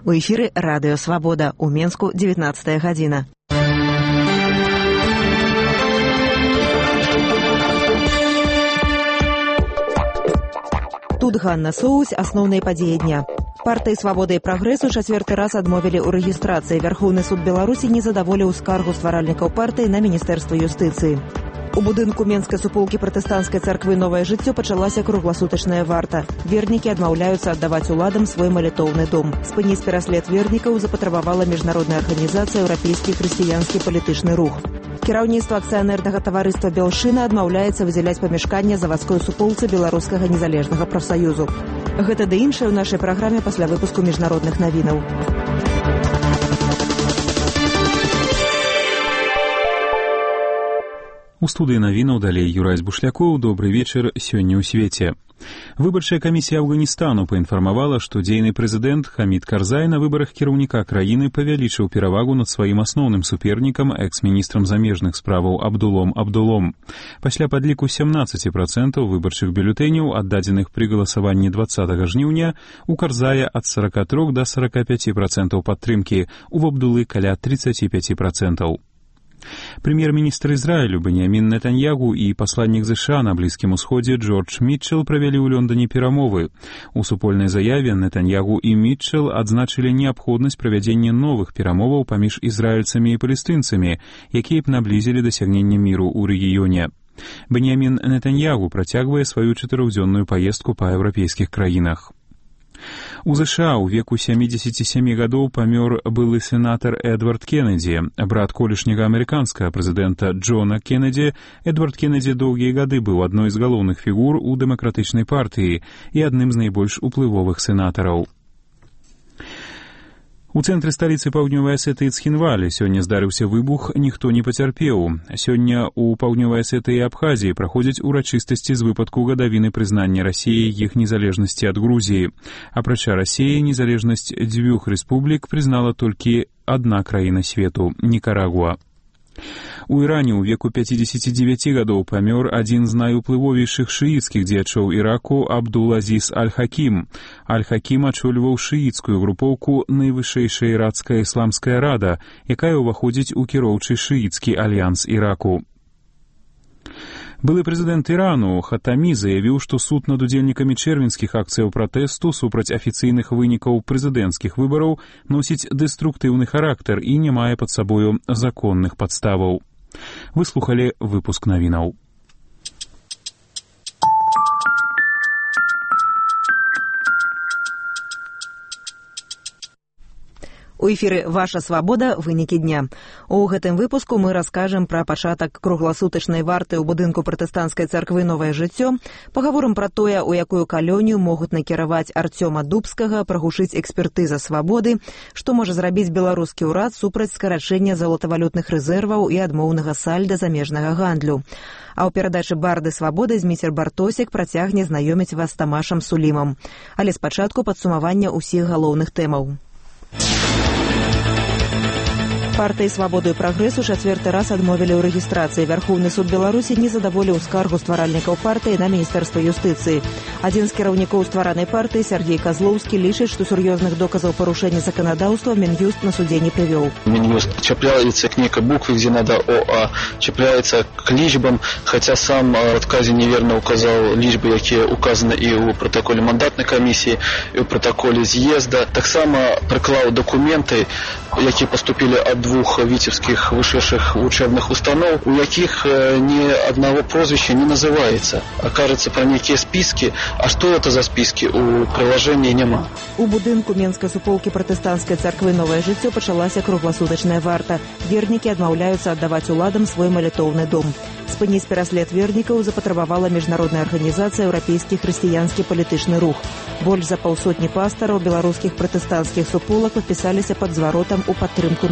У эфіры Радыё Свабода. У Менску 19 гадзіна. Тут Ганна Соусь, асноўныя падзеі дня. Партыі «Свабода» і «Прагрэс» у чацвёрты раз адмовілі ў рэгістрацыі. Вярхоўны суд Беларусі не задаволіў скаргу стваральнікаў партыі на Міністэрства юстыцыі. У будынку Менскай суполкі пратэстанцкай царквы «Новае жыццё» пачалася кругласутачная варта. Вернікі адмаўляюцца аддаваць уладам свой малітоўны дом. Спыніць пераслед вернікаў запатрабавала міжнародная арганізацыя «Еўрапейскі хрысціянскі палітычны рух». Кіраўніцтва акцыянернага таварыства «Белшына» адмаўляецца выдзяляць памяшканне завадской суполцы Беларускага незалежнага прафсаюзу. Гэта ды іншае ў нашай праграме пасля выпуску міжнародных навінаў. У студыі навінаў далей Юрась Бушлякоў. Добры вечар сёння ў свеце. Выбарчая камісія Афганістану паінфармавала, што дзейны прэзідэнт Хамід Карзай на выбарах кіраўніка краіны павялічыў перавагу над сваім асноўным супернікам, экс-міністрам замежных справаў Абдулом Абдулом. Пасля падліку 17% выбарчых бюлетэняў, аддадзеных пры галасаванні 20 жніўня, у Карзая ад 43 да 45% падтрымкі, у Абдулы каля 35%. Прэм'ер-міністр Ізраілю Беньямін Нетаньягу і пасланнік ЗША на Блізкім Усходзе Джордж Мітчел правялі ў Лондоне перамовы. У супольнай заяве Нетаньягу і Мітчел адзначылі неабходнасць правядзення новых перамоваў паміж ізраільцамі і палестынцамі, якія б наблізілі дасягнення міру ў рэгіёне. Беньямін Нетаньягу працягвае сваю 4-дзённую паездку па еўрапейскіх краінах. У ЗША ў веку 77 гадоў памёр былы сенатар Эдвард Кеннеді, брат колішняга амерыканскага прэзідэнта Джона Кеннеді. Эдвард Кеннеді доўгія гады быў адной з галоўных фігур у дэмакратычнай партыі і адным з найбольш уплывовых сенатараў. У цэнтры сталіцы паўднёвай Асетыі Цхінвалі сёння здарыўся выбух, ніхто не пацярпеў. Сёння ў паўднёвай Асетыі і Абхазіі праходзяць урачыстасці з выпадку гадавіны прызнання Расіі іх незалежнасці ад Грузіі. Апрача Расіі, незалежнасць дзвюх рэспублік прызнала толькі адна краіна свету – Нікарагуа. У Іране ў веку 59 гадоў памёр адзін з найуплывовейшых шыіцкіх дзеячоў Іраку Абдул-Азіз Аль-Хакім. Аль-Хакім ачольваў шыіцкую групоўку найвышэйшая ірацкая ісламская рада, якая ўваходзіць у кіроўчы шыіцкі альянс Іраку. Былы прэзідэнт Ірану Хатамі заявіў, што суд над удзельнікамі чэрвеньскіх акцыяў пратэсту супраць афіцыйных вынікаў прэзідэнцкіх выбараў носіць дэструктыўны характар і не мае пад сабою законных падставаў. Вы слухалі выпуск навінаў. У эфіры «Ваша свабода. Вынікі дня». У гэтым выпуску мы раскажам пра пачатак кругласутачнай варты ў будынку пратэстанцкай царквы «Новае жыццё», пагаворым пра тое, у якую калонію могуць накіраваць Арцёма Дубскага, прагушыць экспертыза свабоды, што можа зрабіць беларускі ўрад супраць скарачэння золатавалютных рэзерваў і адмоўнага сальда замежнага гандлю. А ў перадачы «Барды свабоды» Зміцер Бартосік працягне знаёміць вас з Тамашам Сулімам. Але спачатку падсумавання ўсіх галоўных тэмаў. Партыі «Свабода» і «Прагрэс» у чацвёрты раз адмовілі ў рэгістрацыі. Вярхоўны суд Беларусі не задаволіў скаргу стваральнікаў партыі на Міністэрства юстыцыі. Адзін з кіраўнікоў стваранай партыі, Сергей Козлоўскі, лічыць, што сур'ёзных доказаў парушэння заканадаўства Мін'юст на суде не прывёў. Мін'юст чапляецца к некой букве, где надо ОА, чапляецца к лічбам, хотя сам в отказе неверно указал лічбы, якія указаны і ў протоколе мандатнай камісіі, і ў протоколе з'езда. Таксама прыклаў документы, якія поступілі ад двух витебских вышэйшых учебных установ, у якіх ни одного прозвища не называется. Окажется про некие списки, а что это за списки, у приложения няма. У будынку Менскай суполкі пратэстанцкай царквы «Новае жыццё» пачалася кругласутачная варта. Вернікі адмаўляюцца аддаваць уладам свой малітоўны дом. Спыніць пераслед вернікаў запатрабавала міжнародная арганізацыя «Еўрапейскі хрысціянскі палітычны рух». Больш за паўсотні пастараў беларускіх пратэстанцкіх суполак падпісаліся пад зваротам у падтрымку новага жыцця.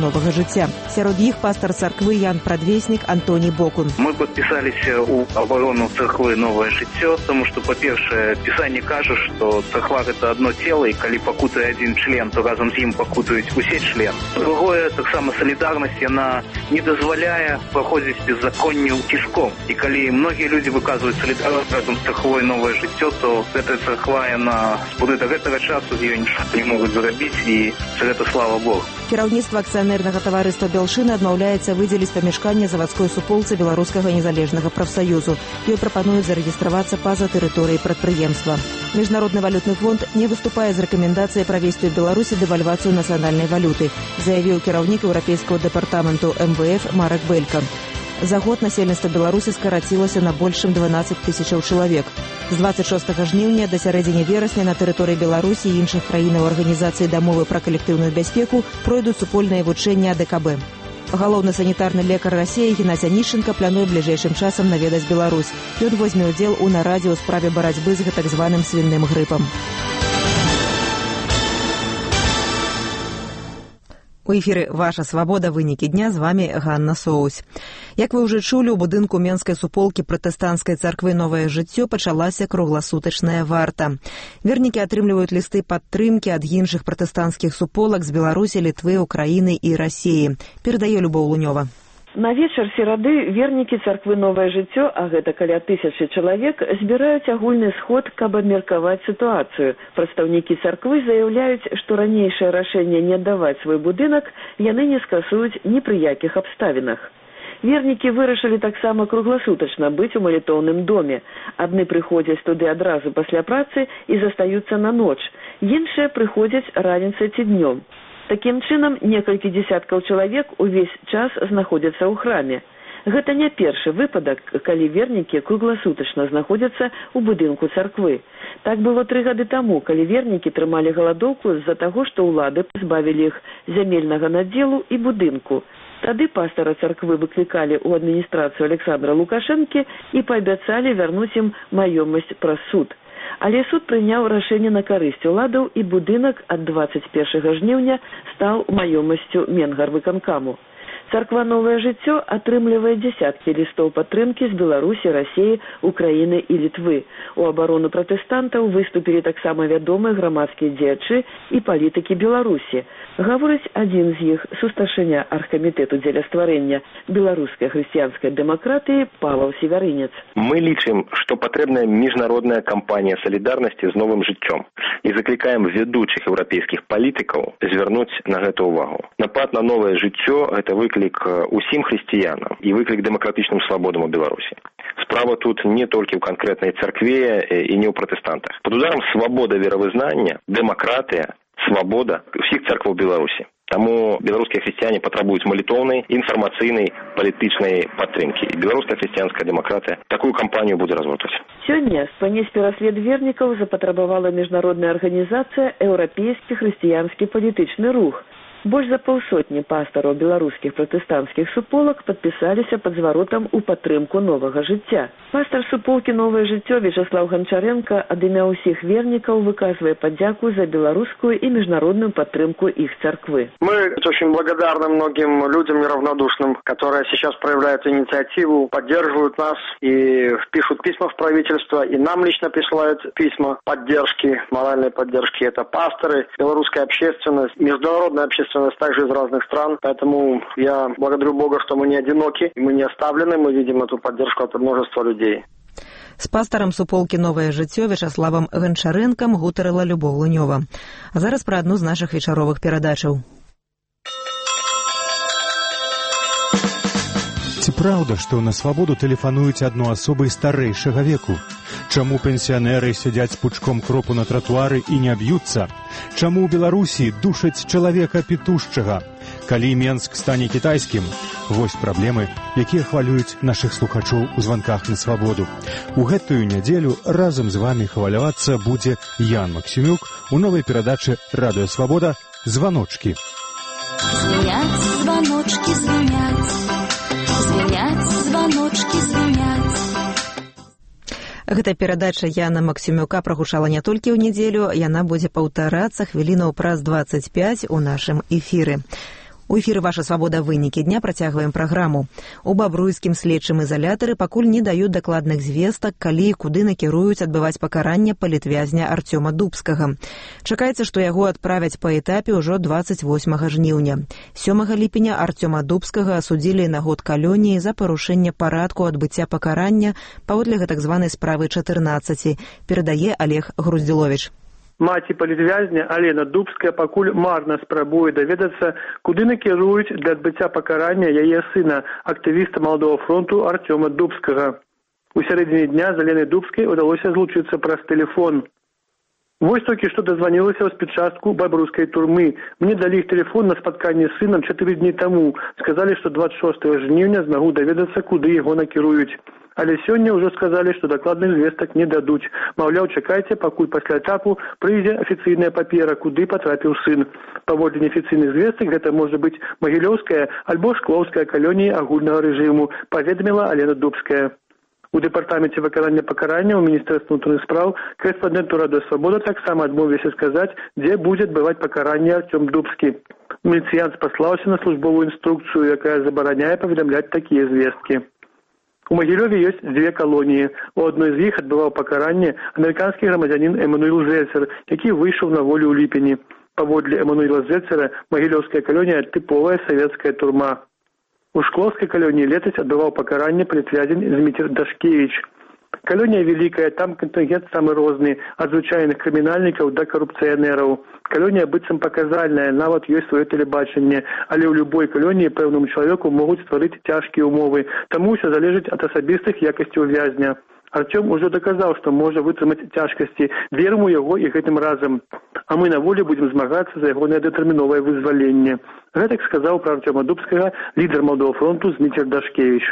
жыцця. Сярод іх пастар царквы Ян Прадвеснік Антоній Бокун. Мы подписалися у оборону церкви «Новое жыццё», тому что, по-перше, Писание кажа, что церква – это одно тело, и коли покутує один член, то разом з ним покутують усі члени. Другое, так само солідарність, вона не дозволяє проходити беззаконню тиском. І коли многі люди виказують солідарність разом з церквою «Новое жыццё», то ця церква, вона спори до гэтага часу, її нічого не можуть зробити, і це слава Богу. Кіраўніцтва акцыянернага таварыства «Белшына» адмаўляецца выдзеліць памяшканне завадской суполцы Беларускага незалежнага прафсаюзу. Ёй прапануюць зарэгістравацца па-за тэрыторыяй прадпрыемства. Міжнародны валютны фонд не выступае з рэкамендацыяй правесці ў Беларусі дэвальвацыю нацыянальнай валюты, заявіў кіраўнік еўрапейскага дэпартаменту МВФ Марек Белька. За год насельніцтва Беларусі скарацілася на больш чым 12 тысячаў чалавек. З 26 жніўня да сярэдзіны верасня на тэрыторыі Беларусі і іншых краінаў Арганізацыі дамовы пра калектыўную бяспеку пройдуць супольныя вучэнні АДКБ. Галоўны санітарны лекар Расіі Геннадзь Анішченка плануе бліжэйшым часам наведаць Беларусь. Ён возьме ўдзел у нарадзе ў справе барацьбы з гэтак званым свінным грыпам. У эфіры «Ваша свабода. Вынікі дня». З вами Ганна Соусь. Як вы ўжо чулі, у будынку Менскай суполкі пратэстанцкай царквы «Новае жыццё» пачалася кругласутачная варта. Вернікі атрымліваюць лісты падтрымкі ад іншых пратэстанцкіх суполак з Беларусі, Літвы, Украіны і Расіі. Перадае Любоў Лунёва. На вечар серады вернікі царквы «Новае жыццё», а гэта каля 1000 чалавек, збіраюць агульны сход, каб абмеркаваць сітуацыю. Прадстаўнікі царквы заяўляюць, што ранейшае рашэнне не аддаваць свой будынак яны не скасуюць ні пры якіх абставінах. Вернікі вырашылі таксама кругласутачна быць у малітоўным доме. Адны прыходзяць туды адразу пасля працы і застаюцца на ноч, іншыя прыходзяць раніцай ці днём. Такім чынам, некалькі дзесяткаў чалавек увесь час знаходзяцца ў храме. Гэта не першы выпадак, калі вернікі кругласутачна знаходзяцца ў будынку царквы. Так было 3 гады таму, калі вернікі трымалі галадоўку з-за таго, што ўлады пазбавілі іх зямельнага надзелу і будынку. Тады пастара царквы выклікалі ў адміністрацыю Александра Лукашэнкі і паабяцалі вярнуць ім маёмасць праз суд. Але суд прыняў рашэнне на карысць уладаў, і будынак ад 21 жніўня стаў маёмасцю Менгарвыканкаму. Царква «Новае жыццё» атрымлівае дзесяткі лістоў падтрымкі з Беларусі, Расіі, Украіны і Літвы. У абарону пратэстантаў выступілі таксама вядомыя грамадскія дзеячы і палітыкі Беларусі. Гаворыць адзін з іх, сусташыня аргкамітэту дзеля стварэння беларускай хрысціянскай дэмакратыі Павел Севярынец. Мы лічым, што патрэбная міжнародная кампанія салідарнасці з новым жыццём і заклікаем ведучых еўрапейскіх палітыкаў звярнуць на гэта ўвагу. Напад на новае жыццё – гэта выклік усім хрысціянам і выклік дэмакратычным свабодам у Беларусі. Справа тут не толькі ў канкрэтнай царкве і не ў пратэстантах. Пад ударам свабода веравызнання, дэмакратыя, свабода ўсіх царкваў Беларусі. Таму беларускія хрысціяне патрабуюць малітоўнай, інфармацыйнай, палітычнай падтрымкі. І беларуская хрысціянская дэмакратыя такую кампанію будзе разгортваць. Сёння спыніць пераслед вернікаў запатрабавала міжнародная арганізацыя «Еўрапейскі хрысціянскі палітычны рух». Больш за паўсотні пастараў беларускіх пратэстанцкіх суполак падпісаліся пад зваротам у падтрымку новага жыцця. Пастар суполкі «Новае жыццё» Вячеслав Гончаренко ад імя ўсіх вернікаў выказвае падзяку за беларускую і міжнародную падтрымку іх царквы. Мы очень благодарны многим людям неравнодушным, которые сейчас проявляют инициативу, поддерживают нас и пишут письма в правительство, и нам лично присылают письма поддержки, моральной поддержки. Это пасторы, белорусская общественность, международная общественность также из разных стран. Поэтому я благодарю Бога, что мы не одиноки, мы не оставлены, мы видим эту поддержку от множества людей. З пастарам суполкі «Новае жыццё» Вячеславам Гончарэнкам гутарыла Любоў Лунёва. А зараз пра адну з нашых вечаровых перадачаў. Ці праўда, што на свабоду тэлефануюць адну асобай старэйшага веку? Чаму пенсіянеры сядзяць пучком кропу на тратуары і не б'юцца? Чаму ў Беларусі душаць чалавека пітушчага? Калі Менск стане кітайскім? Вось праблемы, якія хвалююць нашых слухачоў у званках на свабоду. У гэтую нядзелю разам з вамі хвалявацца будзе Ян Максімюк у новай перадачы «Радыё Свабода» «Званочкі». Звеняць, званочкі, звеняць. Звеняць, званочкі, звеняць. Гэта перадача Яна Максімюка прагучала не толькі ў нядзелю, яна будзе паўтарацца хвілінаў праз 25 у нашым эфіры. У эфіры «Ваша свабода. Вынікі дня» працягваем праграму. У бабруйскім следчым ізалятары пакуль не даюць дакладных звестак, калі і куды накіруюць адбываць пакаранне палітвязня Арцёма Дубскага. Чакаецца, што яго адправяць па этапе ўжо 28 жніўня. 7 ліпеня Арцёма Дубскага асудзілі на год калоніі за парушэнне парадку адбыцця пакарання паводле гэтак званай справы 14, перадае Олег Груздзіловіч. Маці палітвязня Алена Дубская пакуль марна спрабуе даведацца, куды накіруюць для адбыцця пакарання яе сына, актывіста Маладога фронту Арцёма Дубскага. У сярэдзіне дня з Аленай Дубскай удалося злучыцца праз тэлефон. Вось толькі што дазванілася ў спецчастку бабруйскай турмы. Мне далі іх тэлефон на спатканне з сынам 4 дні таму. Сказалі, што 26 жніўня змагу даведацца, куды яго накіруюць. Але сёння ўжо сказалі, што дакладных звестак не дадуць. Маўляў, чакайце, пакуль пасля этапу прыйдзе афіцыйная папера, куды патрапіў сын. Паводле неафіцыйных звестак гэта можа быць Магілёўская альбо Шклоўская калоніі агульнага рэжыму, паведаміла Алена Дубская. У дэпартаменце выканання пакарання ў міністэрстве ўнутраных спраў корэспандэнту Радыё Свабода таксама адмовіліся сказаць, дзе будзе адбываць пакаранне Арцём Дубскі. Міліцыянт спаслаўся на службовую інструкцыю, якая забараняе паведамляць такія звесткі. У Магілёве ёсць 2 калоніі. У адной з іх адбываў пакаранне амерыканскі грамадзянін Эмануэл Зельцер, які выйшаў на волю ў ліпені. Паводле Эмануэла Зельцера, Магілёўская калонія – тыповая савецкая турма. У Шклоўскай калоніі летась адбываў пакаранне палітвязень Зміцер Дашкевіч. Калонія вялікая, там кантынгент самы розны, ад звычайных крымінальнікаў да карупцыянераў. Калонія быццам паказальная, нават ёсць сваё тэлебачанне, але ў любой калоніі пэўнаму чалавеку могуць стварыць цяжкія ўмовы, таму ўсё залежыць ад асабістых якасцяў вязня. Арцём ужо даказаў, што можа вытрымаць цяжкасці, верым у яго і гэтым разам. А мы на волі будзем змагацца за ягонае дэтэрміновае вызваленне. Гэтак сказаў пра Арцёма Дубскага лідар Маладога фронту Зміцер Дашкевіч.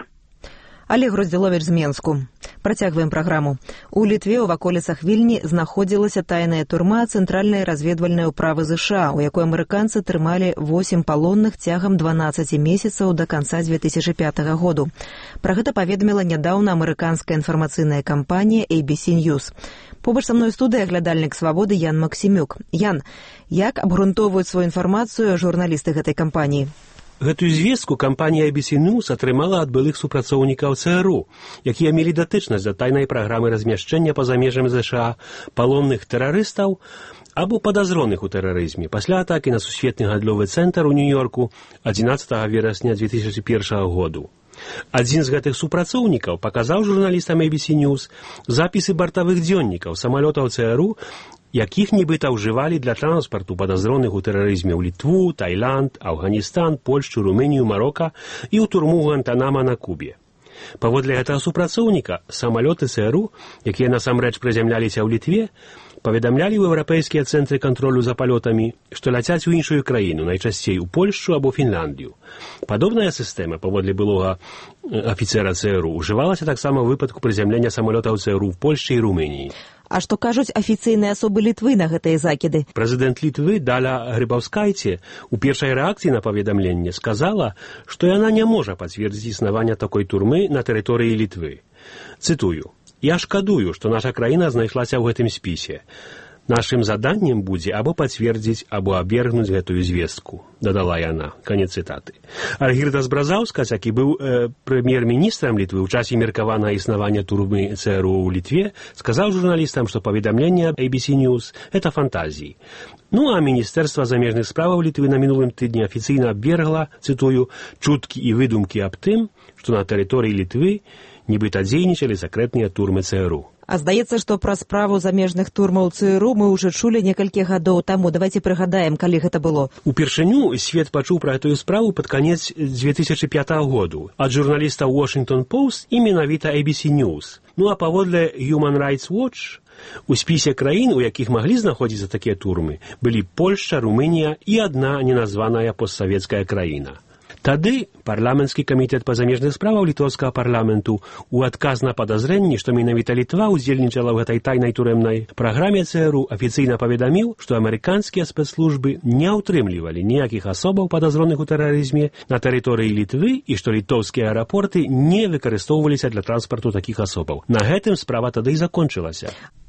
Олег Груздзіловіч з Менску. Працягваем праграму. У Літве ў ваколіцах Вільні знаходзілася тайная турма Цэнтральнай разведвальнай управы ЗША, у якой амерыканцы трымалі 8 палонных цягам 12 месяцаў да канца 2005 году. Пра гэта паведаміла нядаўна амерыканская інфармацыйная кампанія ABC News. Побач са мной у студыі глядальнік Свабоды Ян Максімюк. Ян, як абгрунтоўваюць сваю інфармацыю журналісты гэтай кампаніі? Гэтую звестку кампанія ABC News атрымала ад былых супрацоўнікаў ЦРУ, якія мелі датычнасць да тайнай праграмы размяшчэння па-за межамі ЗША палонных тэрарыстаў або падазроных у тэрарызме пасля атакі на сусветны гандлёвы цэнтр у Нью-Йорку 11 верасня 2001 году. Адзін з гэтых супрацоўнікаў паказаў журналістам ABC News запісы бартавых дзённікаў самалётаў ЦРУ, якіх нібыта ўжывалі для транспарту падазроных у тэрарызме ў Літву, Таіланд, Афганістан, Польшчу, Румынію, Марока і ў турму Гуантанамо на Кубе. Паводле гэтага супрацоўніка, самалёты ЦРУ, якія насамрэч прызямляліся ў Літве, паведамлялі ў еўрапейскія цэнтры кантролю за палётамі, што ляцяць у іншую краіну, найчасцей у Польшчу або Фінляндію. Падобная сістэма, паводле былога афіцера ЦРУ, ўжывалася таксама ў выпадку прызямлення самалётаў ЦРУ ў Польшчы і Румыніі. А што кажуць афіцыйныя асобы Літвы на гэтыя закіды? Прэзідэнт Літвы Даля Грыбаўскайце у першай рэакцыі на паведамленне сказала, што яна не можа пацвердзіць існаванне такой турмы на тэрыторыі Літвы. Цытую: «Я шкадую, што наша краіна знайшлася ў гэтым спісе. Нашым заданнем будзе або пацвердзіць, або абвергнуць гэтую звестку», дадала яна. Канец цытаты. Альгірдас Бразаўскас, які быў прэм'ер-міністрам Літвы ў часе меркаванага існавання турмы ЦРУ ў Літве, сказаў журналістам, што паведамленне ABC News – это фантазіі. Ну а Міністэрства замежных справаў Літвы на мінулым тыдні афіцыйна абвергла, цытую, чуткі і выдумкі аб тым, што на тэрыторыі Літвы нібыта дзейнічалі сакрэтныя турмы ЦРУ. А здаецца, што пра справу замежных турмаў ЦРУ мы ўжо чулі некалькі гадоў таму. Давайте прыгадаем, калі гэта было. Упершыню свет пачуў пра гэтую справу пад канец 2005 году ад журналіста Washington Post і менавіта ABC News. Ну а паводле Human Rights Watch у спісе краін, у якіх маглі знаходзіцца такія турмы, былі Польшча, Румынія і адна неназваная постсавецкая краіна. Тады парламенtsкі камітэт па замежных справаў літоўскага парламенту у адказ на падазрэнні, што менавіта Літва ўдзельнічала ў гэтай тайнай турэмнай праграме ЦРУ, афіцыйна паведаміў, што амерыканскія спецслужбы не ўтрымлівалі ніякіх асобаў падазроных у тэрарызме на тэрыторыі Літвы і што літоўскія аэрапорты не выкарыстоўваліся для транспарту такіх асобаў. На гэтым справа тады і закончылася.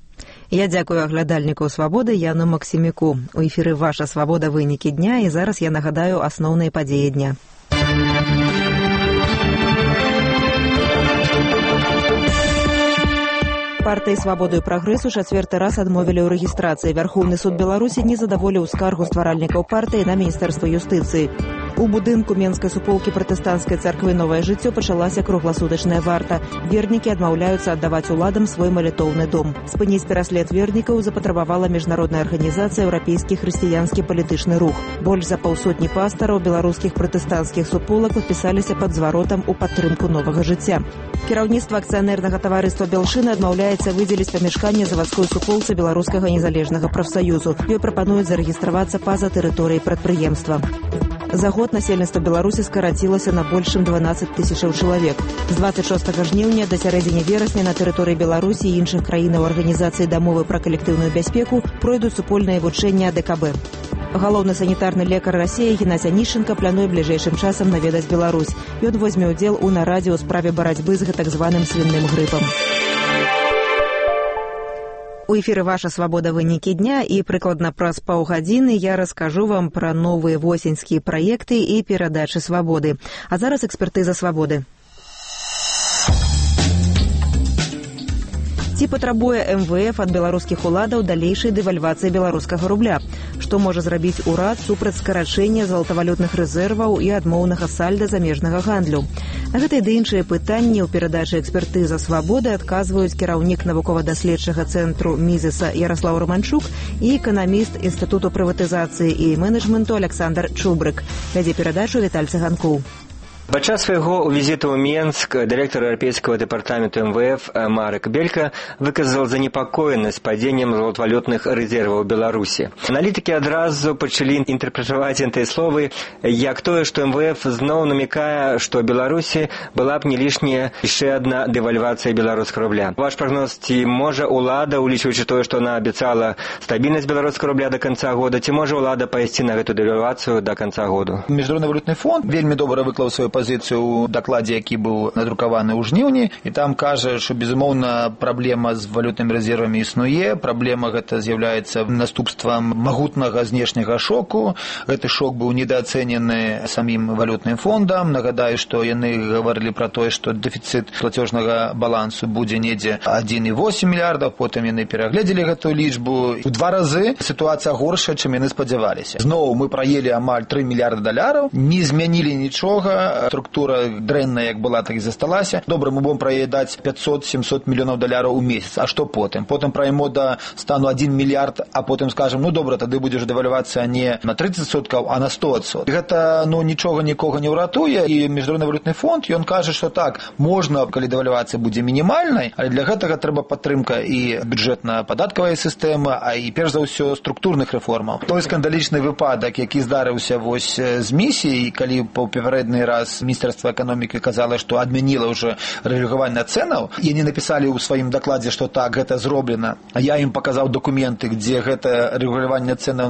Я дзякую аглядальніку «Свабоды» Яну Максіміку. У эфіры «Ваша свабода. Вынікі дня» і зараз я нагадаю асноўныя падзеі дня. Партыі «Свабоды» і «Прагрэс» у чацвёрты раз адмовілі ў рэгістрацыі. Вярхоўны суд Беларусі не задаволіў скаргу стваральнікаў партыі на міністэрства юстыцыі. У будынку Менскай суполкі пратэстанцкай царквы «Новае жыццё» пачалася кругласутачная варта. Вернікі адмаўляюцца аддаваць уладам свой малітоўны дом. Спыніць пераслед вернікаў запатрабавала міжнародная арганізацыя «Еўрапейскі хрысціянскі палітычны рух». Больш за паўсотні пастараў беларускіх пратэстанцкіх суполак падпісаліся пад зваротам у падтрымку новага жыцця. Кіраўніцтва акцыянернага таварыства «Белшыны» адмаўляецца выдзеліць памяшканне завадской суполцы беларускага незалежнага прафсаюзу. Ёй прапануюць зарэгістравацца па-за тэрыторыяй прадпрыемства. За год насельніцтва Беларусі скарацілася на больш чым 12 тысячаў чалавек. З 26 жніўня да сярэдзіны верасня на тэрыторыі Беларусі і іншых краінаў арганізацыі дамовы пра калектыўную бяспеку пройдуць супольныя вучэнні АДКБ. Галоўны санітарны лекар Расіі Геннадзь Анішченка плануе бліжэйшым часам наведаць Беларусь. Ён возьме ўдзел у нарадзе ў справе барацьбы з гэтак званым свінным грыпам. У эфіры «Ваша свабода. Вынікі дня» і прыкладна праз паўгадзіны я раскажу вам пра новыя восеньскія праекты і перадачы «Свабоды». А зараз экспертыза «Свабоды». Ці патрабуе МВФ ад беларускіх уладаў далейшай дэвальвацыі беларускага рубля? Што можа зрабіць урад супраць скарачэння золатавалютных рэзерваў і адмоўнага сальда замежнага гандлю? На гэтыя ды іншыя пытанні ў перадачы «Экспертыза свабоды» адказваюць кіраўнік навукова-даследчага цэнтру «Мізеса» Яраслаў Романчук і эканаміст Інстытуту прыватызацыі і менеджменту Александр Чубрык. Вядзе перадачу Віталь Цыганкоў. Падчас свайго візіту ў Менск дырэктар еўрапейскага дэпартаменту МВФ Марек Белька выказаў занепакоенасць падзеннем золатавалютных рэзерваў Беларусі. Аналітыкі адразу пачалі інтэрпрэтаваць гэтыя словы як тое, што МВФ зноў намекае, што Беларусі была б не лішняя яшчэ адна дэвальвацыя беларускага рубля. Ваш прагноз, ці можа ўлада, улічваючы тое, што яна абяцала стабільнасць беларускага рубля да канца года, ці можа ўлада пайсці на гэту дэвальвацыю да канца году? Міжнародны валютны фонд вельмі добра выклаў сваю пазіцыю ў дакладзе, які быў надрукаваны ў жніўні, і там кажа, што безумоўна праблема з валютнымі рэзервамі існуе. Праблема гэта з'яўляецца наступствам магутнага знешняга шоку. Гэты шок быў недаацэнены самім валютным фондам. Нагадаю, што яны гаварылі пра тое, што дэфіцыт плацежнага балансу будзе недзе 1,8 мільярдаў, потым яны перагледзелі гэтую лічбу. У 2 разы сітуацыя горшая, чым яны спадзяваліся. Зноў мы праелі амаль $3 мільярда, не змянілі нічога. Структура дрэнная, як была, так і засталася. Добра, мы будем праедаць $500-700 мільёнаў у месяц. А што потым? Потым праемо да стану 1 мільярд, а потым скажем, ну добра, тады будзе дэвальвацыя не на 30%, а на 100%. Гэта, нічога нікога не ўратуе, і Міжнародны валютны фонд, ён кажа, што так, можна, калі дэвальвацыя будзе мінімальнай, але для гэтага трэба падтрымка і бюджэтна-падаткавая сістэма, а і перш за ўсё структурных рэформаў. Той скандалічны выпадак, які здарыўся вось з місіяй, калі папярэдны раз Міністэрства эканомікі казала, што адмяніла ўжо рэгуляванне цэнаў, і яны напісалі ў сваім дакладзе, што так, гэта зроблена. А я ім паказаў дакументы, дзе гэта рэгуляванне цэнаў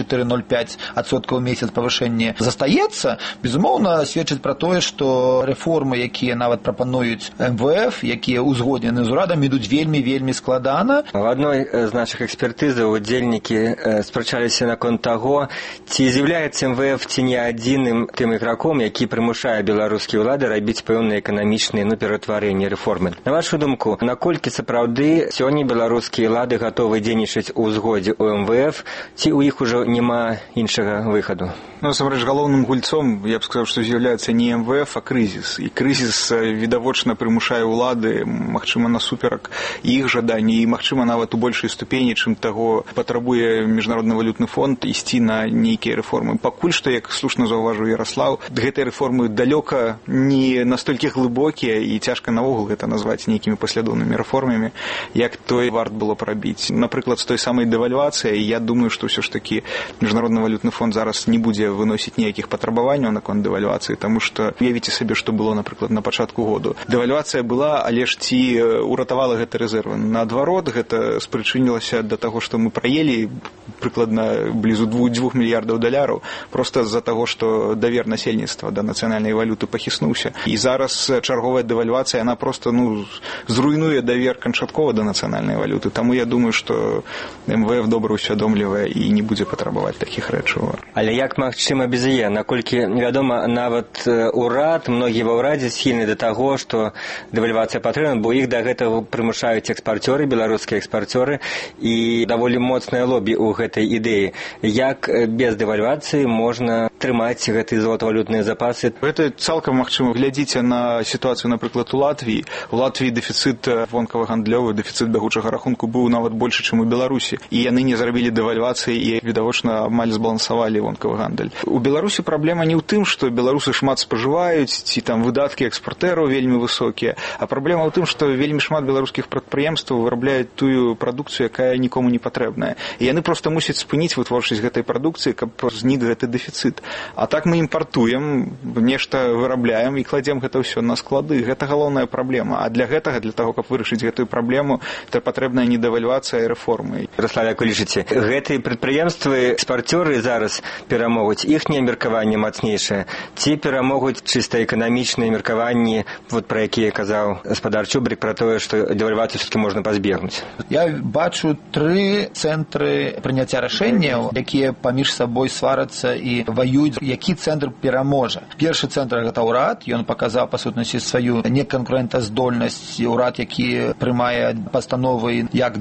0,4-0,5% ў месяц павышэнне застаецца. Безумоўна, сведчыць пра тое, што рэформы, якія нават прапануюць МВФ, якія ўзгоднены з урадам, ідуць вельмі складана. У адной з нашых экспертызаў удзельнікі спрачаліся наконт таго, ці з'яўляецца МВФ ці не адзіным тым іграком, які прымушае беларускія ўлады рабіць пэўныя эканамічныя ператварэнні, рэформы. На вашу думку, наколькі сапраўды сёння беларускія ўлады гатовы дзейнічаць у згодзе ў МВФ, ці ў іх ужо няма іншага выхаду? Насамрэч, галоўным гульцом, я б сказаў, што з'яўляецца не МВФ, а крызіс. І крызіс відавочна прымушае ўлады, магчыма, насуперак іх жаданні, і магчыма, нават у большай ступені, чым таго патрабуе Міжнародны валютны фонд, ісці на нейкія рэформы. Пакуль што, як слушна заўважыў Яраслаў, гэтыя рэформы далёка не настолькі глыбокія, і цяжка наогул гэта назваць нейкімі паслядоўнымі рэформамі, як той варт было прабіць. Напрыклад, з той самай дэвальвацыяй, я думаю, што ўсё ж такі Міжнародны валютны фонд зараз не будзе выносіць ніякіх патрабаванняў наконт дэвальвацыі, таму што уявіце сабе, што было, напрыклад, на пачатку году. Дэвальвацыя была, але ж ці уратавала гэта рэзервы? Наадварот, гэта спрычынілася да таго, што мы праелі прыкладна блізу $2 мільярдаў, проста з-за таго, што давер насельніцтва да нацыянальнай нацыянальнай валюты пахіснуўся. І зараз чарговая дэвальвацыя, яна проста зруйнуе давер канчаткова да нацыянальнай валюты. Таму я думаю, што МВФ добра усвядомлівае і не будзе патрабаваць такіх рэчаў. Але як магчыма без яе? Наколькі вядома, нават урад, многія ва ўрадзе схільны да таго, што дэвальвацыя патрэбна, бо іх да гэтага прымушаюць экспарцёры, беларускія экспарцёры, і даволі моцнае лобі ў гэтай ідэі. Як без дэвальвацыі можна трымаць гэтыя золатавалютныя запасы? Гэта цалкам магчыма. Глядзіце на сітуацыю, напрыклад, у Латвіі. У Латвіі дэфіцыт вонкава-гандлёвы, дэфіцыт бягучага рахунку быў нават большы, чым у Беларусі. І яны не зрабілі дэвальвацыі і, відавочна, амаль збалансавалі вонкавы гандаль. У Беларусі праблема не ў тым, што беларусы шмат спажываюць, ці там выдаткі экспартэраў вельмі высокія, а праблема ў тым, што вельмі шмат беларускіх прадпрыемстваў вырабляюць тую прадукцыю, якая нікому не патрэбная. І яны проста мусяць спыніць вытворчасць гэтай прадукцыі, каб знік гэты дэфіцыт. А так мы імпартуем, нешта вырабляем і кладзем гэта ўсё на склады. Гэта галоўная праблема. А для гэтага, для таго, каб вырашыць гэтую праблему, то патрэбная не дэвальвацыя, а рэформы. Ярослав, як вы лічыце, гэтыя прадпрыемствы, экспарцёры зараз перамогуць, іхняе меркаванне мацнейшае, ці перамогуць чыста эканамічныя меркаванні, пра якія казаў гаспадар Чубрик, пра тое, што дэвальвацыю все-таки можна пазбегнуць? Я бачу 3 цэнтры прыняцця рашэнняў, якія паміж сабой сварацца і ваююць, які цэнтр пераможа. Першы цэнтр гэта ўрад, ён паказаў па сутнасці сваю неканкурэнтаздольнасць. Урад, які прымае пастановы як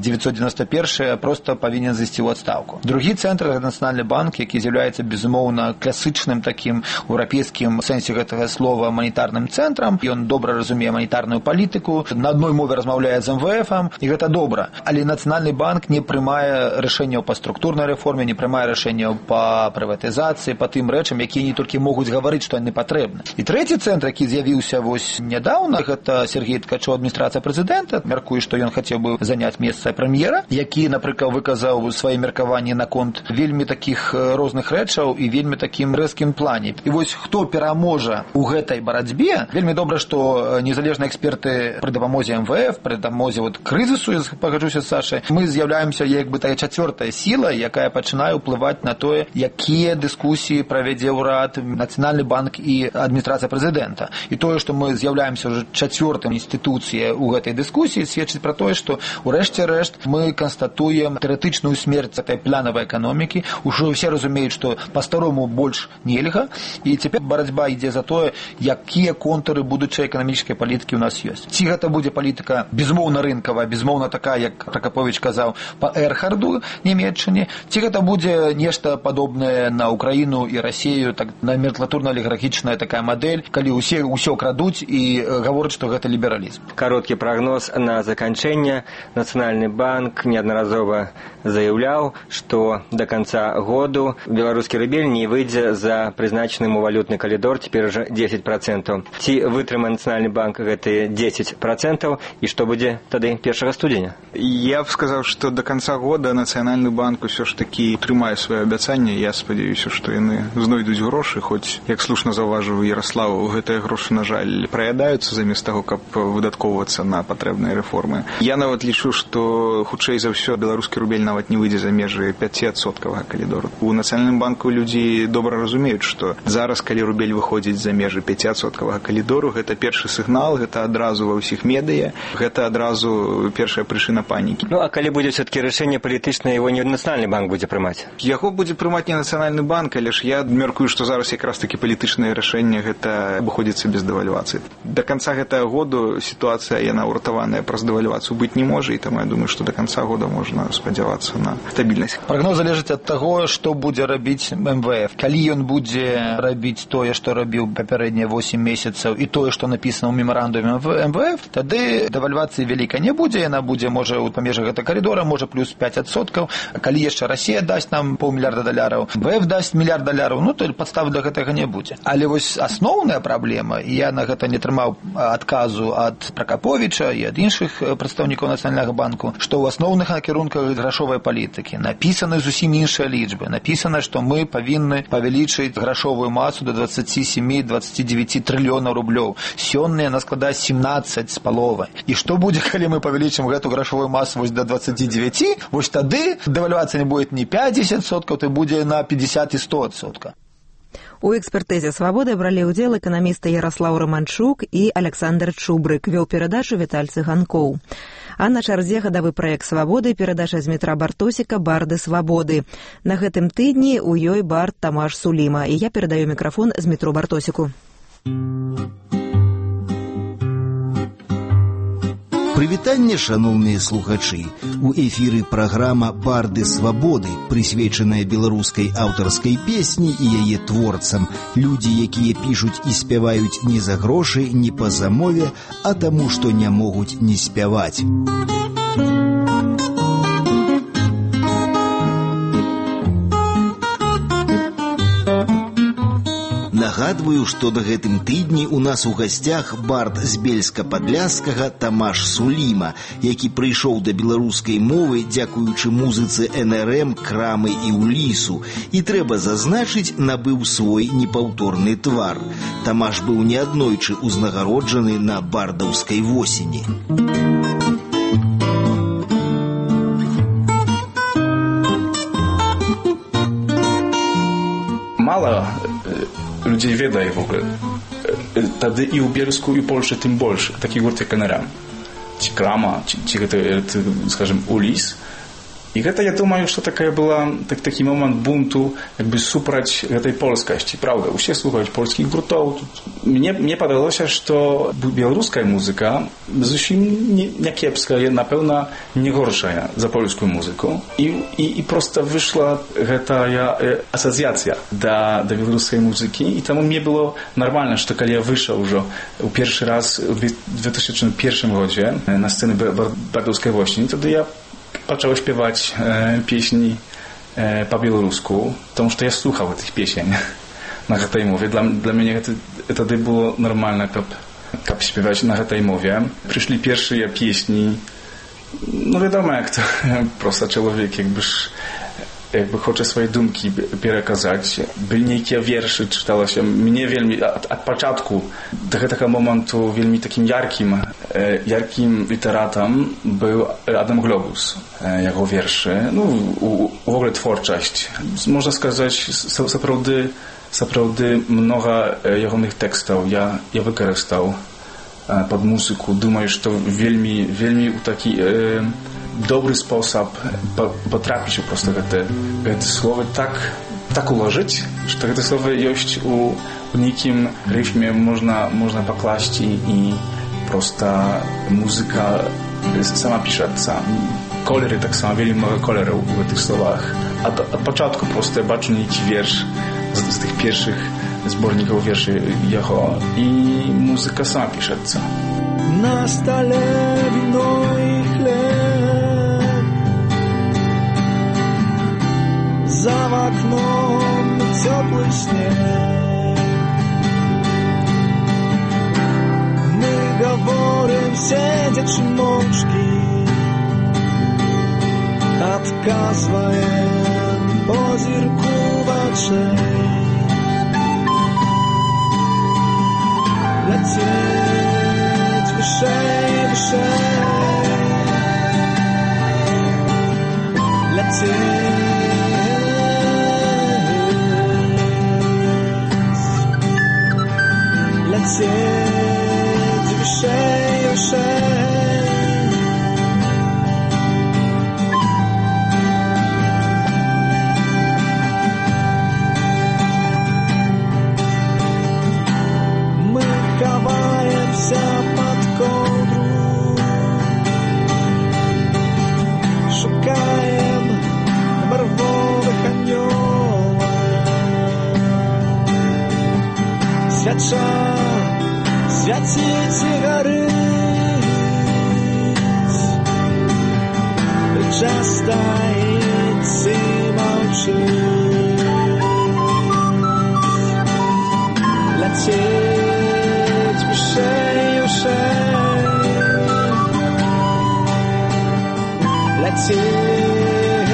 991, проста павінен зайсці ў адстаўку. Другі цэнтр гэта нацыянальны банк, які з'яўляецца безумоўна класычным такім еўрапейскім сэнсе гэтага слова манетарным цэнтрам. Ён добра разумее манетарную палітыку, на адной мове размаўляе з МВФ-ам, і гэта добра. Але нацыянальны банк не прымае рашэнняў па структурнай рэформе, не прымае рашэнняў па прыватызацыі, па тым рэчам, якія не толькі могуць гаварыць, што яны патрэбны. І трэці цэнтр, які з'явіўся вось нядаўна, гэта Сергей Ткачоў, адміністрацыя прэзідэнта. Мяркую, што ён хацеў бы заняць месца прэм'ера, які, напрыклад, выказаў свае меркаванні наконт вельмі такіх розных рэчаў і вельмі такім рэзкім плане. І вось хто пераможа ў гэтай барацьбе, вельмі добра, што незалежныя эксперты пры дапамозе МВФ, пры дапамозе крызісу, пагаджуся з Сашай, мы з'яўляемся як бы тая чацвёртая сіла, якая пачынае ўплываць на тое, якія дыскусіі правядзе ўрад, нацыянальны банк і адміністрацыя прэзідэнта. І тое, што мы з'яўляемся ўжо чацвёртым інстытуцыяй у гэтай дыскусіі, сведчыць пра тое, што ў рэшце рэшт мы канстатуем тэарэтычную смерць этой планавай эканомікі. Ужо ўсе разумеюць, што па-старому больш нельга, і цяпер барацьба ідзе за тое, якія контуры будучай эканамічнай палітыкі ў нас ёсць. Ці гэта будзе палітыка безумоўна рынкавая, безумоўна такая, як Пракапович казаў, па Эрхарду Нямецчыне, ці гэта будзе нешта падобнае на Украіну і Расію, так номенклатурна-алігархічная такая мадэль, калі ўсё крадуць і гавораць, што гэта лібералізм. Кароткі прагноз на заканчэнне. Нацыянальны банк неаднаразова заяўляў, што да канца году беларускі рубель не выйдзе за прызначаны ему валютны калідор, цяпер уже 10%. Ці вытрымае нацыянальны банк гэтыя 10%, і што будзе тады 1 студзеня? Я б сказаў, што да канца года нацыянальны банк усё ж такі трымае свае абяцанні. Я спадзяюся, што яны знойдуць грошы, хоць, як слушна заўважыў Ярослав, гэтыя грошы, на жаль, праядаюцца замест таго, каб выдаткоўвацца на патрэбныя рэформы. Я нават лічу, што хутчэй за ўсё беларускі рубель нават не выйдзе за межы 5% калідору. У нацыянальным банку людзі добра разумеюць, што зараз, калі рубель выходзіць за межы 5% калідору, гэта першы сігнал, гэта адразу ва ўсіх медыя, гэта адразу першая прычына панікі. Ну, а калі будзе все-таки рашэнне палітычнае, яго не нацыянальны банк будзе прымаць? Яго будзе прымаць не нацыянальны банк, але ж я мяркую, што зараз якраз такі палітычнае рашэнне гэта абыходзіцца без дэвальвацыі. Да канца гэтага году сітуацыя, яна ўратаваная праз дэвальвацыю быць не можа, і таму я думаю, што да канца года можна спадзявацца на стабільнасць. Прагноз залежыць ад таго, што будзе рабіць МВФ. Калі ён будзе рабіць тое, што рабіў папярэднія 8 месяцаў, і тое, што напісана ў мемарандуме МВФ, тады дэвальвацыі вялікай не будзе, яна будзе, можа, у памежах гэтага калідора, можа, плюс 5%. Калі яшчэ Расія дасць нам $500 мільярда, МВФ дасць $1 мільярд, ну, то падставы да гэтага не будзе. Але вось асноўная праблема, і я на гэта не трымаў адказу ад Пракаповича і ад іншых прадстаўнікаў нацыянальнага банку, што ў асноўных накірунках грашовай палітыкі напісаны зусім іншыя лічбы. Напісана, што мы павінны павялічыць грашовую масу до 27-29 трыльёнаў рублёў. Сёння яна складае 17,5. І што будзе, калі мы павялічым гэту грашовую масу вось до 29? Вось тады дэвальвацыя не будзе не 50%, то будзе на 50 і 100%. У экспертызе «Свабоды» бралі ўдзел эканамісты Ярослаў Романчук і Александр Чубрык. Вёў перадачу Віталь Цыганкоў. А на чарзе гадавы праект «Свабоды» перадача з Дмітра Бартосіка «Барды свабоды». На гэтым тыдні у ёй бард Тамаш Суліма. І я перадаю мікрафон Дмітру Бартосіку. Прывітанне, шаноўныя слухачы. У эфіры праграма «Барды свабоды», прысвечаная беларускай аўтарскай песні і яе творцам. Людзі, якія пішуць і спяваюць не за грошы, не па замове, а таму, што не могуць не спяваць. Нагадваю, што на гэтым тыдні у нас у гасцях бард з Бельска-Падляшскага Тамаш Суліма, які прыйшоў да беларускай мовы дзякуючы музыцы НРМ, Крамы і Улісу. І трэба зазначыць, набыў свой непаўторны твар. Тамаш быў неаднойчы узнагароджаны на бардаўскай восені. Мало людей ведае в ogóle. Тады і ў Бельску, і ў Польшчы тым больш. Такі гурт як НРМ. Ці Крама, ці скажем, Уліс. I гэта, ja думаю, што такая была такі момент бунту якby супраць гэтай польскасці. Правда, усе слухаюць польскіх гуртоў. Мне падалося, што беларуская музыка зусім не кепская, напэўна, не горшая за польскую музыку. І проста выйшла гэтая асацыяцыя да беларускай музыкі. І таму мне было нармальна, што калі я выйшаў ўжо ў першы раз у 2001 годзе на сцэны бардаўскай восені, тады я zacząłem śpiewać pieśni po białorusku, потому что я słuchał tych pieśni na tej mowie. Dla mnie to było normalne, jak śpiewać na tej mowie. Przyszli pierwsze pieśni, no wiadomo jak to, prosta człowiek jakby chce swoje dumki przekazać. Byli niekie wiersze, czytało się. Mnie wielmi, od początku do tego momentu wielmi takim jarkim literatem był Adam Globus. Jego wiersze, no w ogóle twórczość. Można сказать, naprawdę mnogo jego tekstów ja wykorzystał pod muzyku. Думаю, że to wielmi taki dobry sposób potrafić po prostu te słowa tak ułożyć, że te słowa jest u nikim rytmie można poklaść i prosta muzyka sama pisze. Kolory tak samo, wiele mnogo kolorów w tych słowach. A od początku prosto baczę niejaki wiersz z tych pierwszych zborników wierszy jego i muzyka sama pisze. Na stole wino i chleb, za okном ciepły śnieg. My говорим, сидячи мовчки, odkazujem po zirku waczej. Lecieć wyżej, wyżej. Lecieć. Lecieć wyżej, wyżej. Ховаемся под ковдру, шукаем барвовых анёлов. Свяча, святіць і гарыць, час стаіць і маўчыць. Лететь wyżej, wyżej. Lecieć.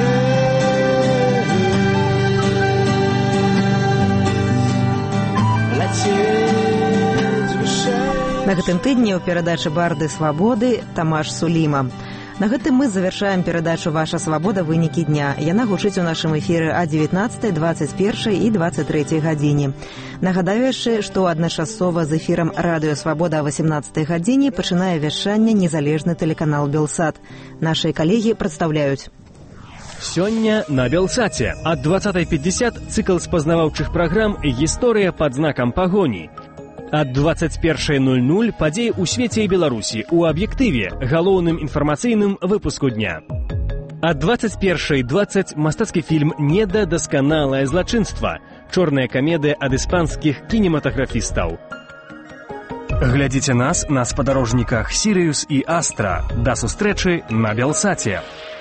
Lecieć wyżej. На гэтым тыдні ў перадачы «Барды свабоды» Тамаш Суліма. На гэтым мы завершаем перадачу «Ваша свабода. Вынікі дня». Яна гучыць у нашым эфіры о 19, 21 і 23 гадзіне. Нагадаю яшчэ, што адначасова з эфірам «Радыё Свабода» о 18 гадзіне пачынае вяшчанне незалежны тэлеканал «Белсат». Нашыя калегі прадстаўляюць. Сёння на Белсаце ад 20:50 цыкл спазнаваўчых праграм «Гісторыя пад знакам пагоні». Ад 21:00 падзеі ў свеце і Беларусі у аб'ектыве, галоўным інфармацыйным выпуску дня. Ад 21:20 мастацкі фільм «Недадасканалае злачынства», чорная камедыя ад іспанскіх кінематаграфістаў. Глядзіце нас на спадарожніках «Сірыюс» і «Астра». Да сустрэчы на Белсаце.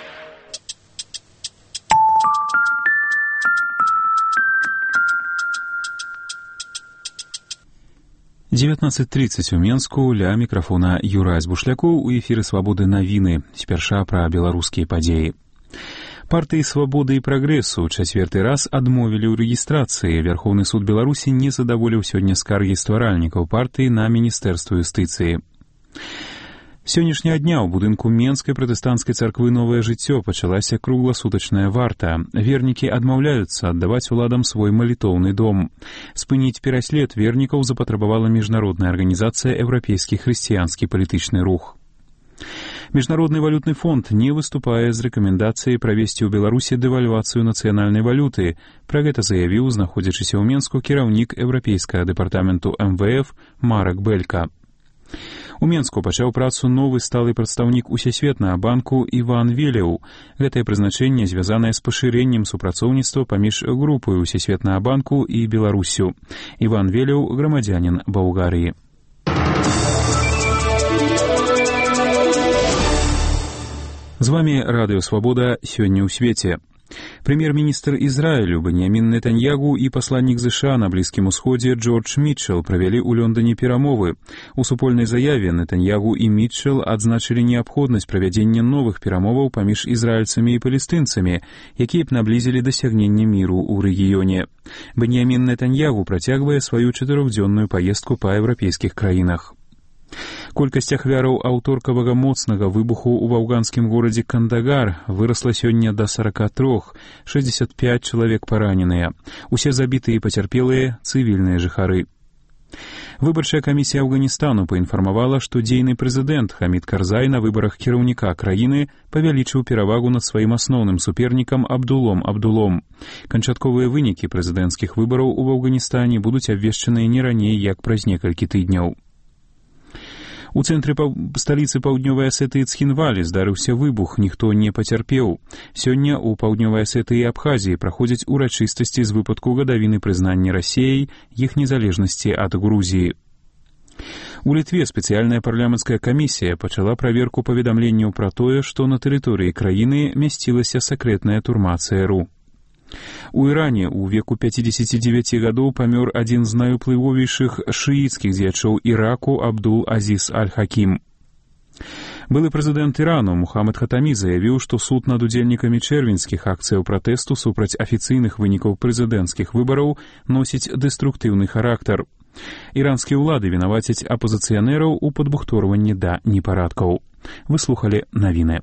19:30 у Менску, ля мікрафона Юрась Бушлякоў, у эфіры «Свабоды навіны», спярша пра беларускія падзеі. Партыі «Свабоды і прагрэсу» чацвёрты раз адмовілі ў рэгістрацыі. Вярхоўны суд Беларусі не задаволіў сёння скаргі стваральнікаў партыі на Міністэрства юстыцыі. Сённяшняга дня ў будынку Менскай пратэстанцкай царквы «Новае жыццё» пачалася кругласутачная варта. Вернікі адмаўляюцца аддаваць уладам свой малітоўны дом. Спыніць пераслед вернікаў запатрабавала міжнародная арганізацыя «Еўрапейскі хрысціянскі палітычны рух». Міжнародны валютны фонд не выступае з рэкамендацыяй правесці ў Беларусі дэвальвацыю нацыянальнай валюты. Пра гэта заявіў, знаходзячыся ў Менску, кіраўнік Еўрапейскага дэпартаменту МВФ Марак Белька. У Менску пачаў працу новы сталы прадстаўнік Усесветнага банку Іван Велеў. Гэтае прызначэнне звязанае з пашырэннем супрацоўніцтва паміж групай Усесветнага банку і Беларусю. Іван Велеў – грамадзянін Балгарыі. З вами Радыё Свабода сёння ў свеце. Прэм'ер-міністр Ізраілю Беньямін Нетаньягу і пасланнік США на Блізкім Усходзе Джордж Мітчел правялі ў Лондоне перамовы. У супольнай заяве Нетаньягу і Мітчел адзначылі неабходнасць правядзення новых перамоваў паміж ізраільцамі і палестынцамі, якія б наблізілі дасягненне міру ў рэгіёне. Беньямін Нетаньягу працягвае сваю 4-дзённую паездку па еўрапейскіх краінах. Колькасць ахвяраў аўторкавага моцнага выбуху ў афганскім горадзе Кандагар вырасла сёння да 43, 65 чалавек параненыя. Усе забітыя і пацярпелыя цывільныя жыхары. Выбарчая камісія Афганістану паінфармавала, што дзейны прэзідэнт Хамід Карзай на выбарах кіраўніка краіны павялічыў перавагу над сваім асноўным супернікам Абдулом Абдулом. Канчатковыя вынікі прэзідэнцкіх выбараў у Афганістане будуць абвешчаныя не раней, як праз некалькі тыдняў. У цэнтры сталіцы паўднёвай Асетыі Цхінвалі здарыўся выбух, ніхто не пацярпеў. Сёння ў паўднёвай Асетыі і Абхазіі праходзяць урачыстасці з выпадку гадавіны прызнання Расіяй іх незалежнасці ад Грузіі. У Літве спецыяльная парламенцкая камісія пачала праверку паведамленняў пра тое, што на тэрыторыі краіны мясцілася сакрэтная турма ЦРУ. У Іране ў веку 59 гадоў памёр адзін з найуплывовейшых шыіцкіх дзеячоў Іраку Абдул-Азіз Аль-Хакім. Былы прэзідэнт Ірану Мухаммад Хатамі заявіў, што суд над удзельнікамі чэрвеньскіх акцыяў пратэсту супраць афіцыйных вынікаў прэзідэнцкіх выбараў носіць дэструктыўны характар. Іранскія ўлады вінавацяць апазіцыянераў у падбухторванні да непарадкаў. Вы слухалі навіны.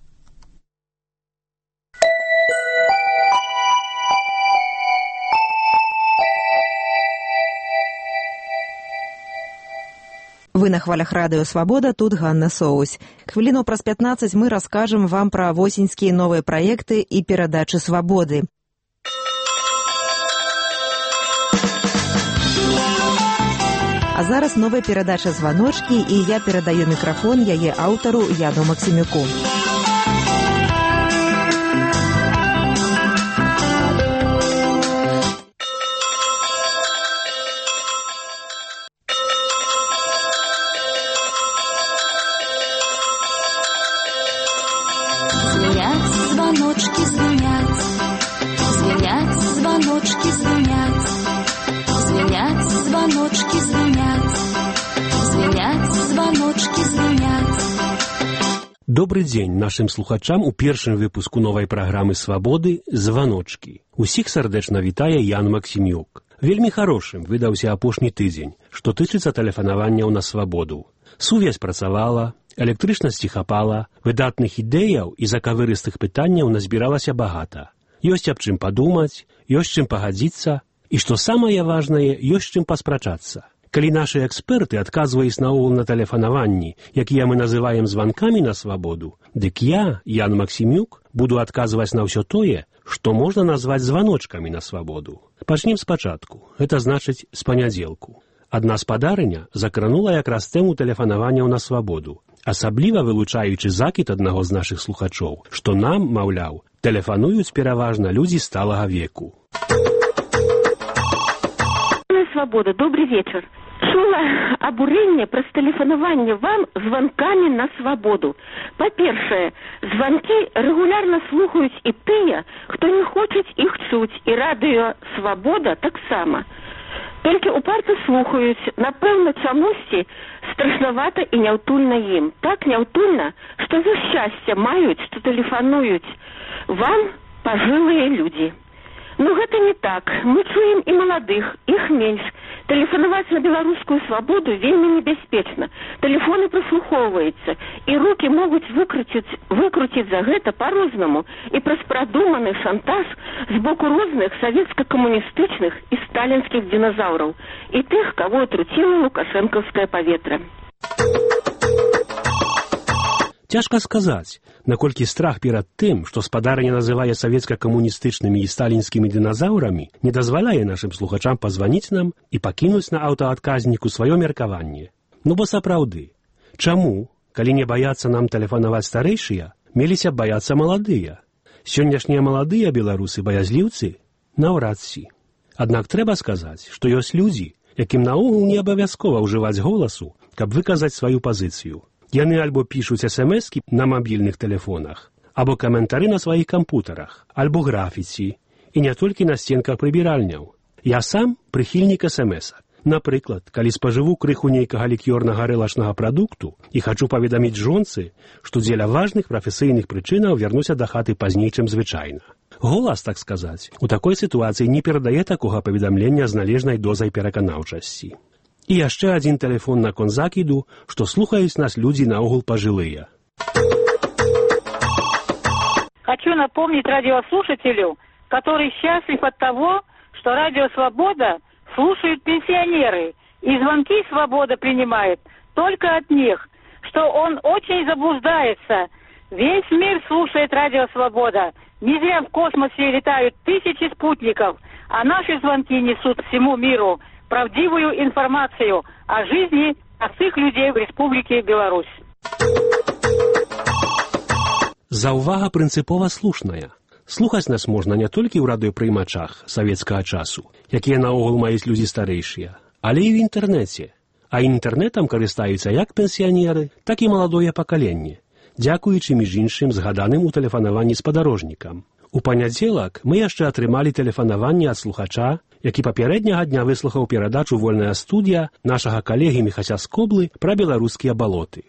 Вы на хвалях Радыё Свабода, тут Ганна Соусь. Хвіліну праз 15 мы раскажам вам пра восеньскія новыя праекты і перадачы свабоды. А зараз новая перадача «Званочкі», і я перадаю мікрафон яе аўтару Яну Максімюку. Звоночки звенят, звенят, звоночки звенят, звенят, звоночки звенят, звенят, звоночки звенят. Добры дзень нашым слухачам у першым выпуску новай праграмы «Свабоды» «Званочкі». Усіх сардэчна вітае Ян Максімюк. Вельмі харошым выдаўся апошні тыдзень, што тычыцца тэлефанаванняў на свабоду. Сувязь працавала, Электрычнасці хапала, выдатных ідэяў і закавырыстых пытанняў назбіралася багата. Ёсць аб чым падумаць, ёсць чым пагадзіцца, і, што самае важнае, ёсць чым паспрачацца. Калі нашы эксперты адказваюць наогул на тэлефанаванні, якія мы называем званкамі на свабоду, дык я, Ян Максімюк, буду адказваць на ўсё тое, што можна назваць званочкамі на свабоду. Пачнем спачатку, гэта значыць з панядзелку. Адна спадарыня закранула якраз тэму тэлефанаванняў на свабоду, асабліва вылучаючы закід аднаго з нашых слухачоў, што нам, маўляў, тэлефануюць пераважна людзі сталага веку. Свобода, добрый вечер. Чула обурение про тэлефанаванне вам звонками на свободу. По-першае, звонки регулярно слухаюць і тыя, хто не хочуць іх чуць, і радыё «Свобода» таксама. Толькі упарта слухаюць, напэўна, чамусьці страшнавата і няўтульна ім. Так няўтульна, што за шчасце маюць, што тэлефануюць вам пажылыя людзі. Ну, гэта не так. Мы чуем і маладых, іх менш. Тэлефанаваць на беларускую свабоду вельмі небяспечна. Тэлефоны прыслухоўваюцца, і рукі могуць выкруціць за гэта па-рознаму і праз прадуманы шантаж з боку розных савецка-камуністычных і сталінскіх динозаўраў, і тых, каго атруціла лукашэнкаўскае паветра. Цяжка сказаць, наколькі страх перад тым, што спадарня называе савецка-камуністычнымі і сталінскімі дыназаўрамі, не дазваляе нашым слухачам пазваніць нам і пакінуць на аўтаадказніку сваё меркаванне. Ну бо сапраўды, чаму, калі не баяцца нам тэлефанаваць старэйшыя, меліся баяцца маладыя? Сённяшнія маладыя беларусы баязліўцы? Наўрад ці. Аднак трэба сказаць, што ёсць людзі, якім наогул не абавязкова ўжываць голасу, каб выказаць сваю пазіцыю. Яны альбо пішуць смс-кі на мабільных тэлефонах, або каментары на сваіх кампутарах, альбо графіці, і не толькі на сценках прыбіральняў. Я сам прыхільнік смс-ак. Напрыклад, калі спажыву крыху нейкага лікёрнага рэлачнага прадукту і хачу паведаміць жонцы, што дзеля важных прафесійных прычынаў вярнуся да хаты пазней, чым звычайна. Голас, так сказаць, у такой сітуацыі не перадае такога паведамлення з належнай дозай пераканаўчасці. І яшчэ адзін тэлефон на конзакіду, што слухаюць нас людзі наогул пажылыя. Хочу напомнить радиослушателю, который счастлив от того, что радио «Свобода» слушают пенсионеры, и звонки «Свобода» принимает только от них, что он очень заблуждается. Весь мир слушает радио «Свобода». Не зря в космосе летают тысячи спутников, а наши звонки несут всему миру правдивую информацию о жизни простых людей в Республике Беларусь. Заўвага прынцыпова слушная. Слухаць нас можна не толькі ў радыёпрыймачах савецкага часу, якія наогул маюць людзі старэйшыя, але і ў інтэрнэце. А інтэрнэтам карыстаюцца як пенсіянеры, так і маладое пакаленне, дзякуючы між іншым згаданым у тэлефанаванні з падарожнікам. У панядзелак мы яшчэ атрымалі тэлефанаванне ад слухача, які папярэдняга дня выслухаў перадачу «Вольная студія» нашага калегі Міхася Скоблы пра беларускія балоты.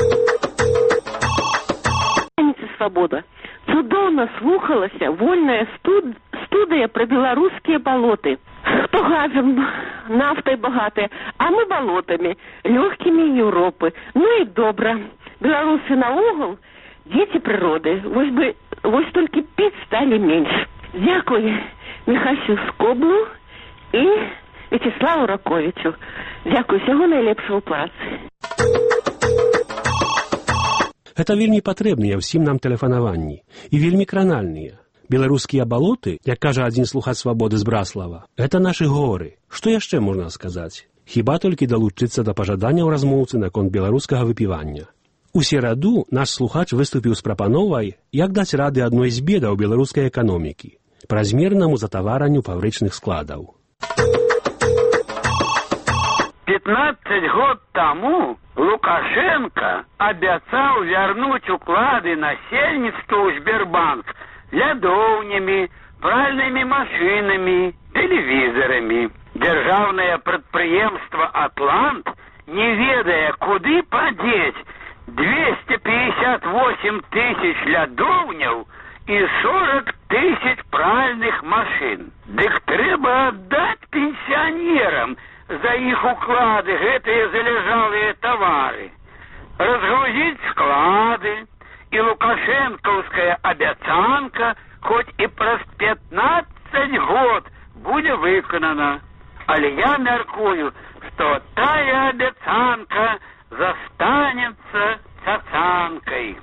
Свобода. Цудоўна слухалася вольная студыя пра беларускія балоты. Хто газам, нафтай багатыя, а мы балотамі, лёгкімі Еўропы. Ну і добра. Беларусы наогул дзеці прыроды. Вось толькі піць сталі менш. Дзякуй Міхасю Скоблу і Вячеславу Раковічу. Дзякуй, усяго найлепшага ў працы. Гэта вельмі патрэбныя ўсім нам тэлефанаванні і вельмі кранальныя. Беларускія балоты, як кажа адзін слухач «Свабоды» з Браслава, гэта нашы горы. Што яшчэ можна сказаць? Хіба толькі далучыцца да пажаданняў размоўцы наконт беларускага выпівання. У сераду наш слухач выступіў з прапановай, як даць рады адной з бедаў беларускай эканомікі – празмернаму затаваранню фабрычных складаў. 15 год тому Лукашенко обещал вернуть уклады насельництву в Сбербанк лядовнями, пральными машинами, телевизорами. Державное предприемство «Атлант», не ведая, куды подеть 258 тысяч лядовняў и 40 тысяч пральных машин. Дык трэба отдать пенсионерам за их уклады гэтыя залежалыя товары. разгрузить склады, и лукашенковская обяцанка хоть и праз 15 год будет выконана. Але я мяркую, что тая обяцанка застанется цацанкой.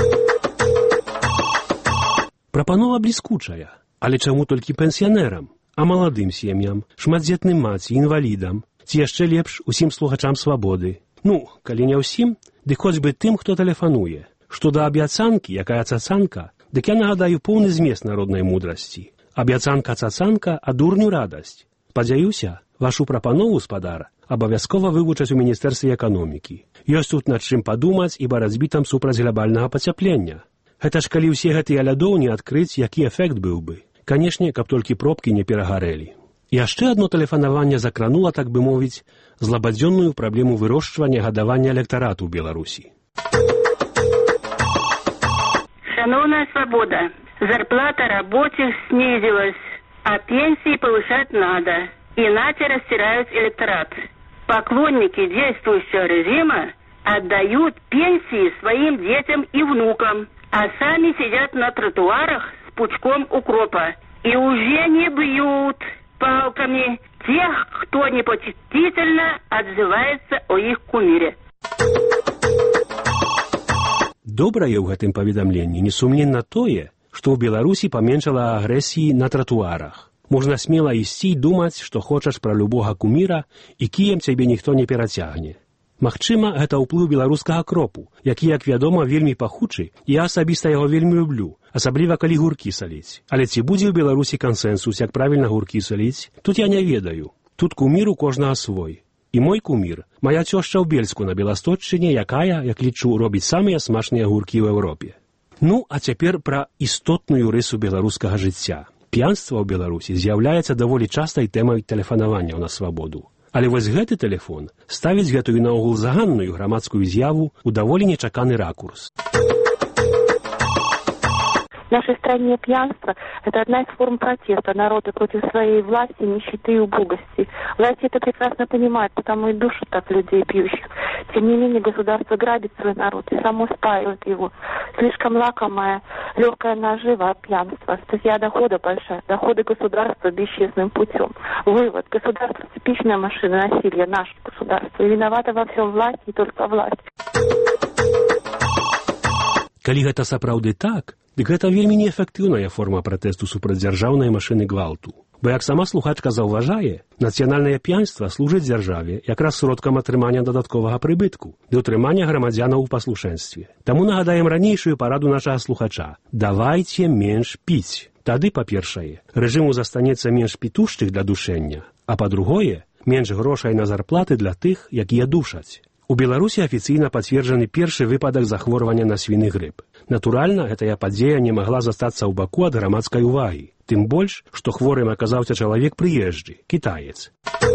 Прапанова бліскучая, але чаму толькі пенсіянерам, а маладым сем'ям, шматдзетным маці, інвалідам, ці яшчэ лепш усім слухачам свабоды? Ну, калі не ўсім, дык хоць бы тым, хто тэлефануе. Што да абяцанкі, якая цацанка, дык я нагадаю поўны змест народнай мудрасці. Абяцанка-цацанка, а дурню радасць. Спадзяюся, вашу прапанову, спадар, абавязкова вывучаць у Міністэрстве эканомікі. Ёсць тут над чым падумаць і барацьбі там супраць глобальнага пацяплення. Гэта ж калі ўсе гэтыя лядоўні адкрыць, які эфект быў бы. Канешне, каб толькі пробкі не перагарэлі. Яшчэ адно тэлефанаванне закранула, так бы мовіць, злабадзённую праблему вырошчвання гадавання электарату ў Беларусі. Шановная свобода, зарплата рабочих снизилась, а пенсии повышать надо, иначе растирают электорат. Поклонники действующего режима отдают пенсии своим детям и внукам, а сами сидят на тротуарах с пучком укропа и уже не бьют палками тех, кто непочтительно отзывается о их кумире. Добрае ў гэтым паведамленні несумненна тое, што ў Беларусі паменшала агрэсіі на тратуарах. Можна смела ісці і думаць, што хочаш пра любога куміра, і кіем цябе ніхто не перацягне. Магчыма, гэта ўплыў беларускага кропу, які, як вядома, вельмі пахучы, і я асабіста яго вельмі люблю, асабліва калі гуркі саліць. Але ці будзе ў Беларусі кансэнсус, як правільна гуркі саліць, тут я не ведаю. Тут кумір у кожнага свой. І мой кумір, моя цёшча ў Бельску на Беласточчыне, якая, як лічу, робіць самыя смачныя гуркі ў Еўропе. Ну, а цяпер пра істотную рысу беларускага жыцця. П'янства ў Беларусі з'яўляецца даволі частай тэмай тэлефанавання на свабоду. Але вось гэты тэлефон ставіць гэтую наогул заганную грамадскую з'яву ў даволі нечаканы ракурс. В нашей стране пьянство – это одна из форм протеста народа против своей власти, нищеты и убогости. Власти это прекрасно понимают, потому и душат так людей пьющих. Тем не менее, государство грабит свой народ и само спаивает его. Слишком лакомая, легкая нажива от пьянства. Статья дохода большая, доходы государства бесчестным путем. Вывод. Государство – типичная машина насилия, наше государство. И виновата во всем власть, и только власть. Калі гэта сапраўды так, дык гэта вельмі неэфектыўная форма пратэсту супраць дзяржаўнай машыны гвалту. Бо, як сама слухачка заўважае, нацыянальнае п'янства служыць дзяржаве якраз сродкам атрымання дадатковага прыбытку ды ўтрымання грамадзянаў у паслушэнстве. Таму нагадаем ранейшую параду нашага слухача. Давайце менш піць. Тады, па-першае, рэжыму застанецца менш пітушчых для душэння, а па-другое, менш грошай на зарплаты для тых, якія душаць. У Беларусі афіцыйна пацверджаны першы выпадак захворвання на свіны грып. Натуральна, гэтая падзея не магла застацца ў баку ад грамадскай увагі. Тым больш, што хворым аказаўся чалавек прыезджы, кітаец.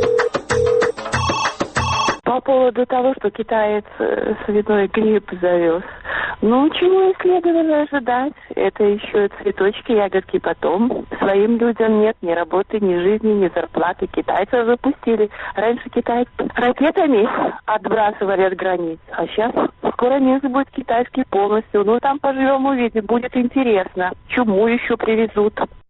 По поводу того, что китаец свиной грипп завез. Ну, чего и следовало ожидать. Это еще цветочки, ягодки потом. Своим людям нет ни работы, ни жизни, ни зарплаты. Китайцев запустили. Раньше китайцы ракетами отбрасывали от границ. А сейчас скоро Минск будет китайский полностью. Ну, там поживем, увидим. Будет интересно. Чуму еще привезут.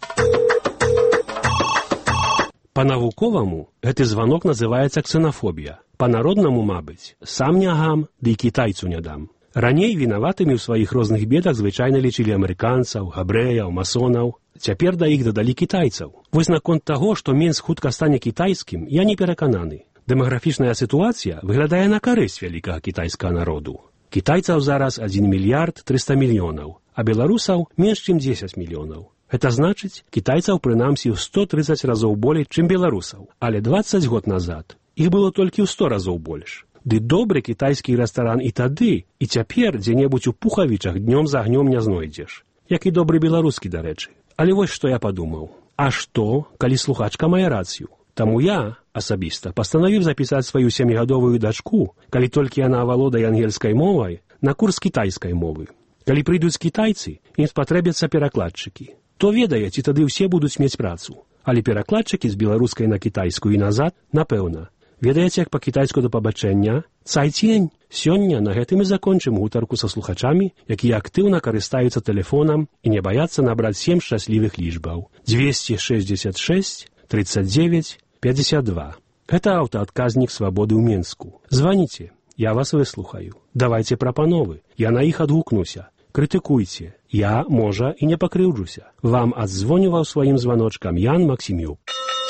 Па-навуковаму гэты званок называецца ксенафобія. Па-народнаму, мабыць, сам не гам, ды і кітайцу не дам. Раней вінаватымі ў сваіх розных бедах звычайна лічылі амерыканцаў, габрэяў, масонаў. Цяпер да іх дадалі кітайцаў. Вось наконт таго, што Мінск хутка стане кітайскім, я не перакананы. Дэмаграфічная сітуацыя выглядае на карысць вялікага кітайскага народу. Кітайцаў зараз 1 мільярд 300 мільёнаў, а беларусаў менш чым 10 мільёнаў. Гэта значыць, кітайцаў прынамсі ў 130 разоў болей, чым беларусаў. Але 20 год назад іх было толькі ў 100 разоў больш. Ды добры кітайскі рэстаран і тады, і цяпер дзе-небудзь у Пухавічах днём за агнём не знойдзеш. Як і добры беларускі, дарэчы. Але вось што я падумаў. А што, калі слухачка мае рацыю? Таму я, асабіста, пастанавіў запісаць сваю 7гадовую дачку, калі толькі яна авалодае ангельскай мовай, на курс кітайскай мовы. Калі прыйдуць кітайцы, ім спатрэбяцца перакладчыкі. То ведаеце, тады ўсе будуць мець працу. Але перакладчыкі з беларускай на кітайскую і назад, напэўна, Ведаеце, як па-кітайску да пабачэння? Цайцень! Сёння на гэтым і закончым гутарку са слухачамі, якія актыўна карыстаюцца тэлефонам і не баяцца набраць 7 шчаслівых лічбаў. 266 39 52. Гэта аўтаадказнік «Свабоды» ў Менску. Званіце, я вас выслухаю. Давайце прапановы, я на іх адгукнуся. Крытыкуйце, я, можа, і не пакрыўджуся. Вам адзвоніваў сваім званочкам Ян Максімюк.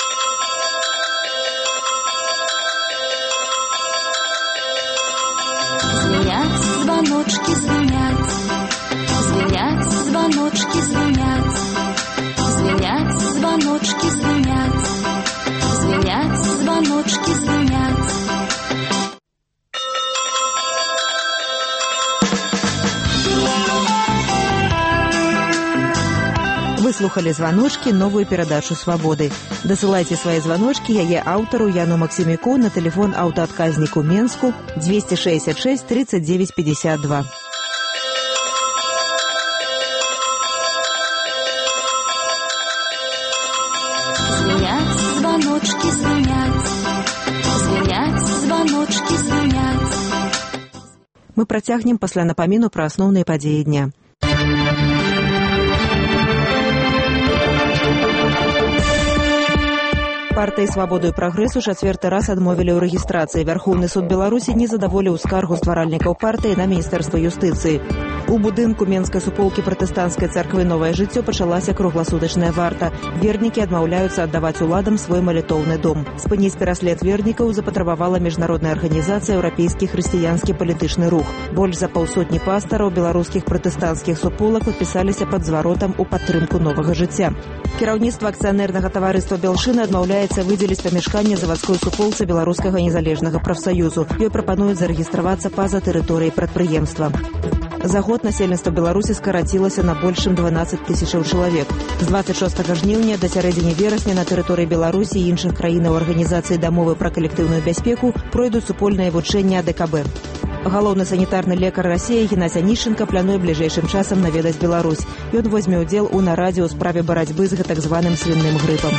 Звенят звоночки, звенят, звенят звоночки, звенят, звенят звоночки, звенят, звенят звоночки, звенят. Вы слухали «Звоночки», новую передачу «Свободы». Дасылайце свои звоночки яе аўтару Яну Максимюку на телефон аўтаадказніку Менску 266 39 52. Звенят звоночки, звенят, звенят звоночки, звенят. Мы працягнем пасля напаміну пра асноўныя падзеі дня. Партыі «Свабоду» і «Прагрэс» у чацвёрты раз адмовілі ў рэгістрацыі. Вярхоўны суд Беларусі не задаволіў скаргу стваральнікаў партыі на Міністэрства юстыцыі. У будынку Менскай суполкі пратэстанцкай царквы «Новае жыццё» пачалася кругласутачная варта. Вернікі адмаўляюцца аддаваць уладам свой малітоўны дом. Спыніць пераслед вернікаў запатрабавала міжнародная арганізацыя «Еўрапейскі хрысціянскі палітычны рух». Больш за паўсотні пастараў беларускіх пратэстанцкіх суполак падпісаліся пад зваротам у падтрымку новага жыцця. Кіраўніцтва акцыянернага таварыства «Белшына» адмаўляецца выдзеліць памяшканне завадской суполцы беларускага незалежнага прафсаюзу. Ёй прапануюць зарэгістравацца па-за тэрыторыяй прадпрыемства. За год насельніцтва Беларусі скарацілася на больш чым 12 тысячаў чалавек. З 26 жніўня да сярэдзіны верасня на тэрыторыі Беларусі і іншых краінаў арганізацыі дамовы пра калектыўную бяспеку пройдуць супольныя вучэнні АДКБ. Галоўны санітарны лекар Расіі Геннадзь Анішченка плануе бліжэйшым часам наведаць Беларусь. Ён возьме ўдзел у нарадзе ў справе барацьбы з гэтак званым свінным грыпам.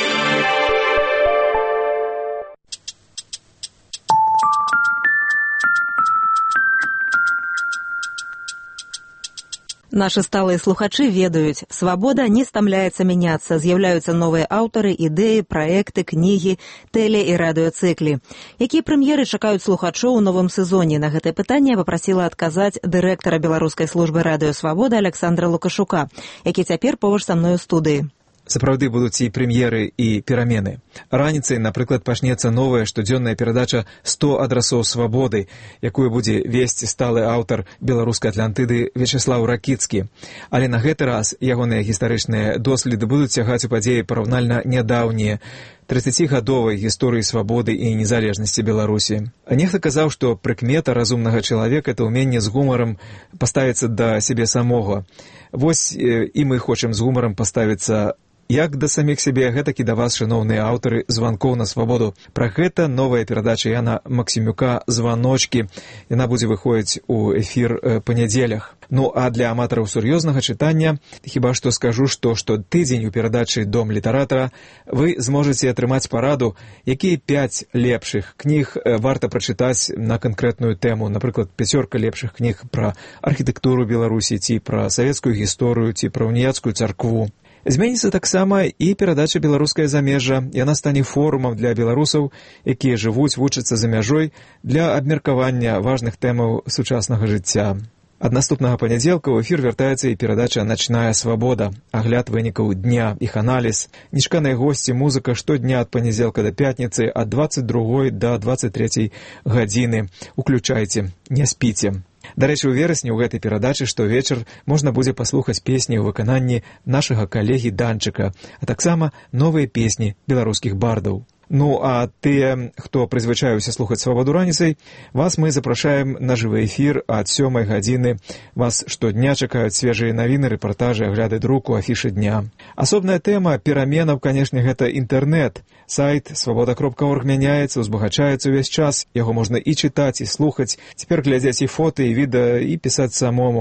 Наши сталые слухачы ведаюць, «Свобода» не стамляецца мяняцца, з'яўляюцца новыя аўтары, ідэі, праекты, кнігі, тэле- і радыёцыклі. Якія прэм'еры чакаюць слухачоў у новым сезоне? На гэтае пытанне я папрасіла адказаць дырэктара беларускай службы радыё «Свобода» Александра Лукашука, які цяпер побач са мной у студыі. Сапраўды будуць і прэм'еры, і перамены. Раніцай, напрыклад, пачнецца новая штодзённая перадача «100 адрасоў свабоды», якую будзе весці сталы аўтар беларускай Атлантыды Вячеслаў Ракіцкі. Але на гэты раз ягоныя гістарычныя доследы будуць сягаць у падзеі параўнальна нядаўнія, 30-гадовай гісторыі свабоды і незалежнасці Беларусі. Нехта казаў, што прыкмета разумнага чалавека – это ўменне з гумарам паставіцца да сябе самога. Вось і мы хочам з гумарам паставіцца як да саміх сябе, гэтак і да вас, шановныя аўтары званкоў на свабоду. Пра гэта новая перадача Яна Максімюка «Званочкі». Яна будзе выходзіць у эфір па нядзелях. Ну, а для аматараў сур'ёзнага чытання хіба што скажу, што штотыдзень у перадачы «Дом літаратара» вы зможаце атрымаць параду, якія 5 лепшых кніг варта прачытаць на канкрэтную тэму. Напрыклад, 5 лепшых кніг пра архітэктуру Беларусі, ці пра савецкую гісторыю, ці пра уніяцкую царкву. Зменіцца таксама і перадача «Беларускае замежжа». Яна стане форумам для беларусаў, якія жывуць, вучацца за мяжой, для абмеркавання важных тэмаў сучаснага жыцця. Ад наступнага панядзелка ў эфір вяртаецца і перадача «Начная свабода», агляд вынікаў дня, іх аналіз, нечаканыя госці, музыка штодня ад панядзелка да пятніцы, ад 22 да 23 гадзіны. Уключайце, не спіце. Дарэчы, у верасні ў гэтай перадачы штовечар можна будзе паслухаць песні ў выкананні нашага калегі Данчыка, а таксама новыя песні беларускіх бардаў. Ну, а тыя, хто прызвычаюся слухаць «Свабоду» раніцай, вас мы запрашаем на жывы эфір ад 7 гадзіны. Вас штодня чакаюць свежыя навіны, рэпартажы, агляды друку, афішы дня. Асобная тэма пераменаў, канешне, гэта інтэрнэт. Сайт «Свабода.орг» мяняецца, узбагачаецца ўвесь час. Яго можна і чытаць, і слухаць. Цяпер глядзець і фоты, і відэа, і пісаць самому.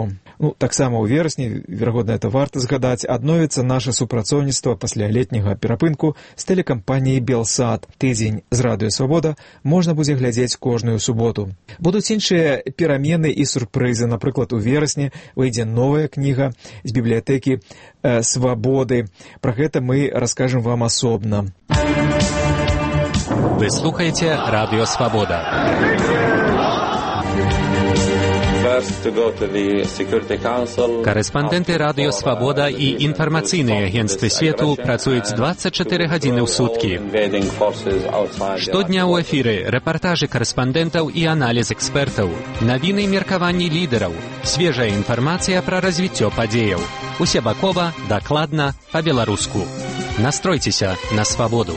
Таксама ў верасні, верагодна, это варта згадаць, адновіцца наша супрацоўніцтва пасля летняга перапынку з тэлекампаніяй «Белсат». Тыдзень з радыё «Свабода» можна будзе глядзець кожную суботу. Будуць іншыя перамены і сюрпрызы. Напрыклад, у верасні выйдзе новая кніга з бібліятэкі «Свабоды». Пра гэта мы раскажам вам асобна. Вы слухаете «Радио Свобода». Корэспандэнты «Радио Свобода» і інфармацыйныя агенцтвы свету працуюць 24 гадзіны ў суткі. Штодня ў эфіры рэпартажы корэспандэнтаў і аналіз экспертаў, навіны і меркаванні лідараў, свежая інфармацыя пра развіццё падзеяў. Усебакова, дакладна, па-беларуску. Настройцеся на свабоду.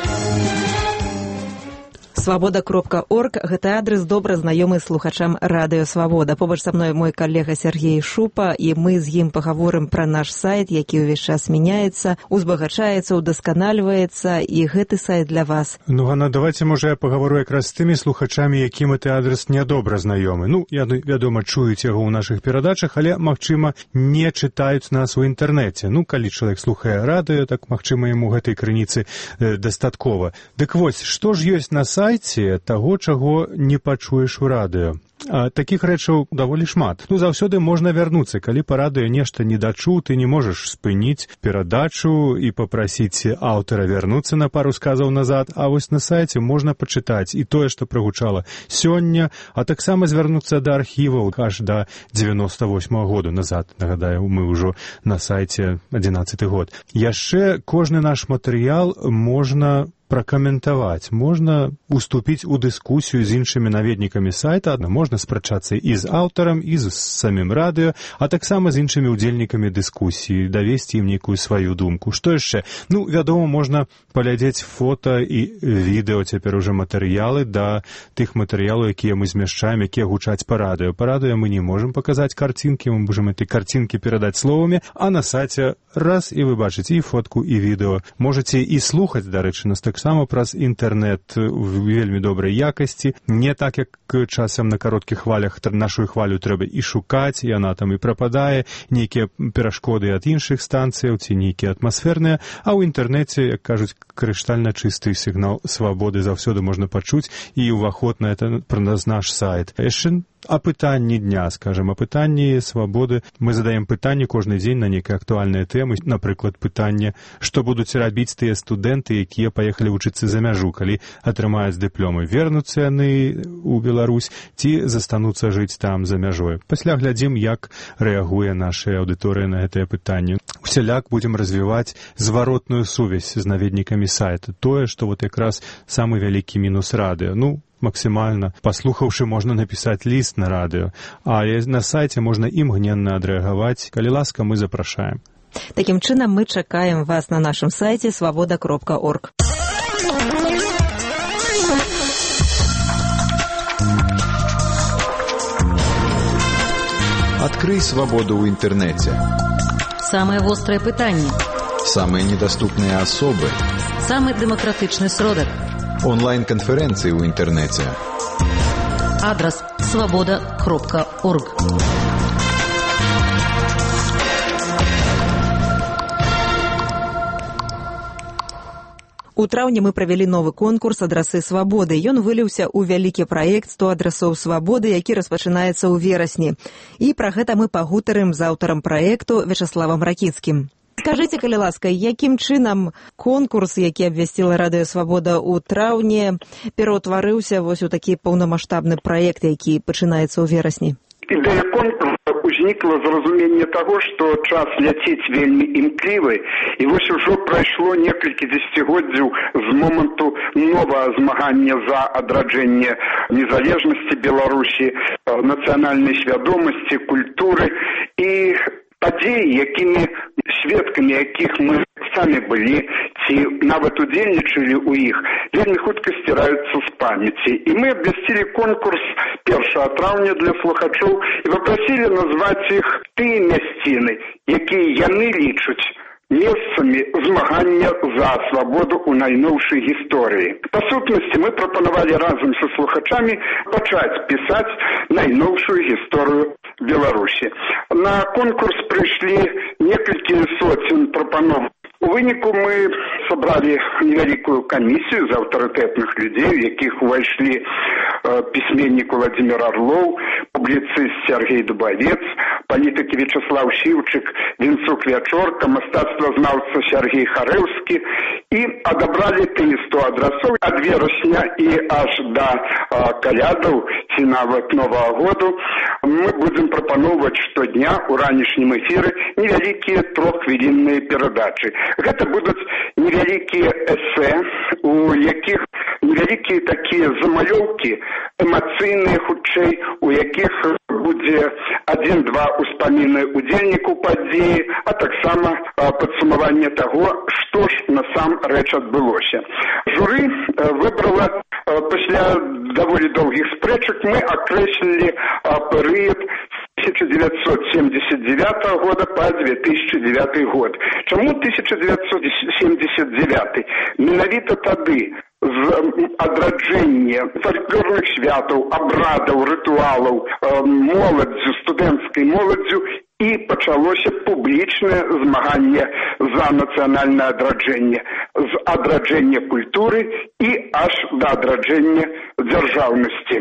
Свабода.орг – гэта адрес добра знаёмы слухачам радыё «Свабода». Побач са мной мой калега Сергей Шупа, і мы з ім пагаворым пра наш сайт, які ўвесь час мяняецца, узбагачаецца, удасканальваецца, і гэты сайт для вас. Ганна, давайте, можа, я пагавору якраз з тымі слухачамі, якім гэты адрес нядобра знаёмы. Вядома, чуюць яго ў нашых перадачах, але, магчыма, не чытаюць нас у інтэрнэце. Калі чалавек слухае радыё, так, магчыма, яму гэтай крыніцы дастаткова. Дык вось, што ж ёсць на сайце таго, чаго не пачуеш у радыё? Такіх рэчаў даволі шмат. Заўсёды можна вярнуцца. Калі па радыё нешта не дачуў, ты не можаш спыніць перадачу і папрасіць аўтара вярнуцца на пару сказаў назад, а вось на сайце можна пачытаць і тое, што прагучала сёння, а таксама звярнуцца да архіваў аж да 98-го году назад. Нагадаю, мы ўжо на сайце 11-й год. Яшчэ кожны наш матэрыял можна пракаментаваць, можна уступіць у дыскусію з іншымі наведнікамі сайта, можна спрачацца і з аўтарам, і з самім радыё, а таксама з іншымі ўдзельнікамі дыскусіі, давесці ім нейкую сваю думку. Што яшчэ? Вядома, можна паглядзець фота і відэо, цяпер ужо матэрыялы, да тых матэрыялаў, якія мы змяшчаем, якія гучаць па радыё. Па радыё мы не можам паказаць карцінкі, мы можам этой карцінкі перадаць словамі, а на сайце раз, і вы бачыце і фотку, і відэо. Можаце і слухаць, дарэчы, нас таксама праз інтэрнэт в вельмі добрай якасці, не так, як часам на кароткіх хвалях нашу хвалю трэба і шукаць, і яна там і прападае, нейкія перашкоды ад іншых станцыяў ці нейкія атмасферныя, а ў інтэрнэце, як кажуць, крыштальна чысты сігнал свабоды заўсёды можна пачуць, і ўваход на наш сайт. Яшчэ апытанні дня, скажем, апытанні свабоды. Мы задаем пытанні кожны дзень на нейкія актуальныя тэмы. Напрыклад, пытанне, што будуць рабіць тыя студэнты, якія паехалі вучыцца за мяжу, калі атрымаюць дыпломы. Вернуцца яны ў Беларусь ці застануцца жыць там за мяжой. Пасля глядзім, як рэагуе наша аўдыторыя на гэтае пытанне. Усяляк будзем развіваць зваротную сувязь з наведнікамі сайта. Тое, што якраз самы вялікі мінус радыё. Максімальна. Паслухаўшы, можна напісаць ліст на радыё, а на сайце можна імгненна адрэагаваць. Калі ласка, мы запрашаем. Такім чынам, мы чакаем вас на нашым сайце свабода.орг. Адкрый свабоду ў інтэрнэце. Самыя вострыя пытанні. Самыя недаступныя асобы. Самы дэмакратычны сродак. Онлайн-канферэнцыі ў інтэрнэце. Адрас свабода.орг. У траўні мы правялі новы конкурс «Адрасы свабоды». Ён выліўся ў вялікі праект «100 адрасоў свабоды», які распачынаецца ў верасні. І пра гэта мы пагутарым з аўтарам праекту Вячаславам Ракіцкім. Скажыце, калі ласка, якім чынам конкурс, які абвясціла радыё «Свабода» ў траўні, пераўтварыўся вось у такі паўнамаштабны праект, які пачынаецца ў верасні? Ідэя конкурсу узнікла з разумення таго, што час ляціць вельмі імклівы, і вось ужо прайшло некалькі дзесяцігоддзяў з моманту новага змагання за адраджэнне незалежнасці Беларусі, нацыянальнай свядомасці, культуры і падзеі, якімі сведкамі якіх мы самі былі ці нават удзельнічалі ў іх, вельмі хутка сціраюцца з памяці. І мы абвясцілі конкурс 1 траўня для слухачоў і папрасілі назваць іх тыя мясціны, якія яны лічаць месцамі змагання за свабоду ў найноўшай гісторыі. Па сутнасці, мы прапанавалі разам са слухачамі пачаць пісаць найноўшую гісторыю Беларуси. На конкурс пришли несколько сотен пропанов. У выніку мы собрали невеликую комиссию из авторитетных людей, в яких увайшли письменник Владимир Орлов, публицист Сергей Дубовец, политик Вячеслав Шивчик, Винцук Вячорка, мастацтвознаўца Сергей Харэўскі, и отобрали 100 адресов от вересня и аж до калядаў, ці нават Нового года. Мы будем пропановывать штодня у ранішнім эфире невеликие 3-хвилинные передачи. Гэта будут невеликие эссе, у якіх невеликие такие замалёўкі, эмоцыйныя хутчэй, у якіх будзе 1-2 успаміны удзельнікаў падзеі, а таксама падсумаванне таго, што ж насамрэч адбылося. Журы выбрала пасля даволі доўгіх спрэчак, мы акрэслілі перыяд с 1979 года по 2009 год. Чаму 1979? Менавіта тады з адраджэння фальклорных святаў, абрадаў, рытуалаў моладзю, студэнцкай моладзю і пачалося публічнае змаганне за нацыянальнае адраджэнне, з адраджэння культуры і аж да адраджэння дзяржаўнасці.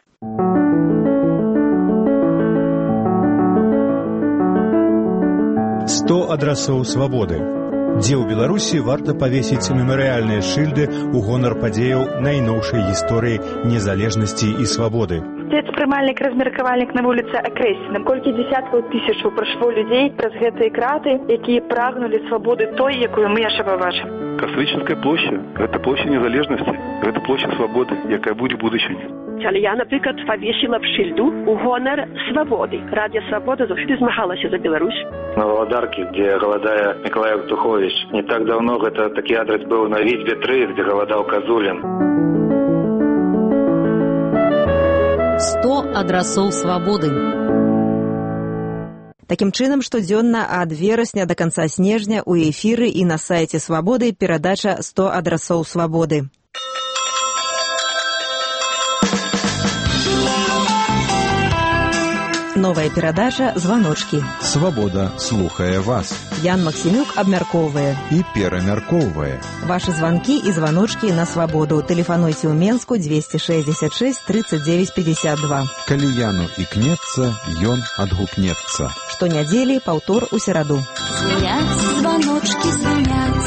«100 адрасоў свабоды». Дзе ў Беларусі варта павесіць мемарыяльныя шыльды ў гонар падзеяў найноўшай гісторыі незалежнасці і свабоды. Прымальнік, размеркавальнік на вуліцы акрэслены. Колькі дзесяткаў тысячаў прайшло людзей праз гэтыя краты, якія прагнулі свабоды той, якую мы яшчэ пабачым. Кастрычніцкая площа – гэта площа незалежнасці, гэта площа свабоды, якая будзе будучыня. Але я, наприклад, повісила б шильду у гонор свободы. Радіо «Свобода» завжди змагалася за Беларусь. На Володарке, где голодая Николай Евтухович. Не так давно это такой адрес был на Витьбе 3, где голодал Козулин. 100 адрасоў свабоды. Такім чынам, штодзённа ад верасня да канца снежня у эфіры і на сайце «Свабоды» перадача «100 адрасоў свабоды». Новая перадача «Званочкі». Свабода слухае вас. Ян Максімюк абмяркоўвае і перамяркоўвае. Вашы званкі і званочкі на свабоду. Тэлефануйце ў Менску 266 39 52. Калі Яну ікнецца, ён адгукнецца. Штонядзелі, паўтор у сераду. Звеняць званочкі, звеняць.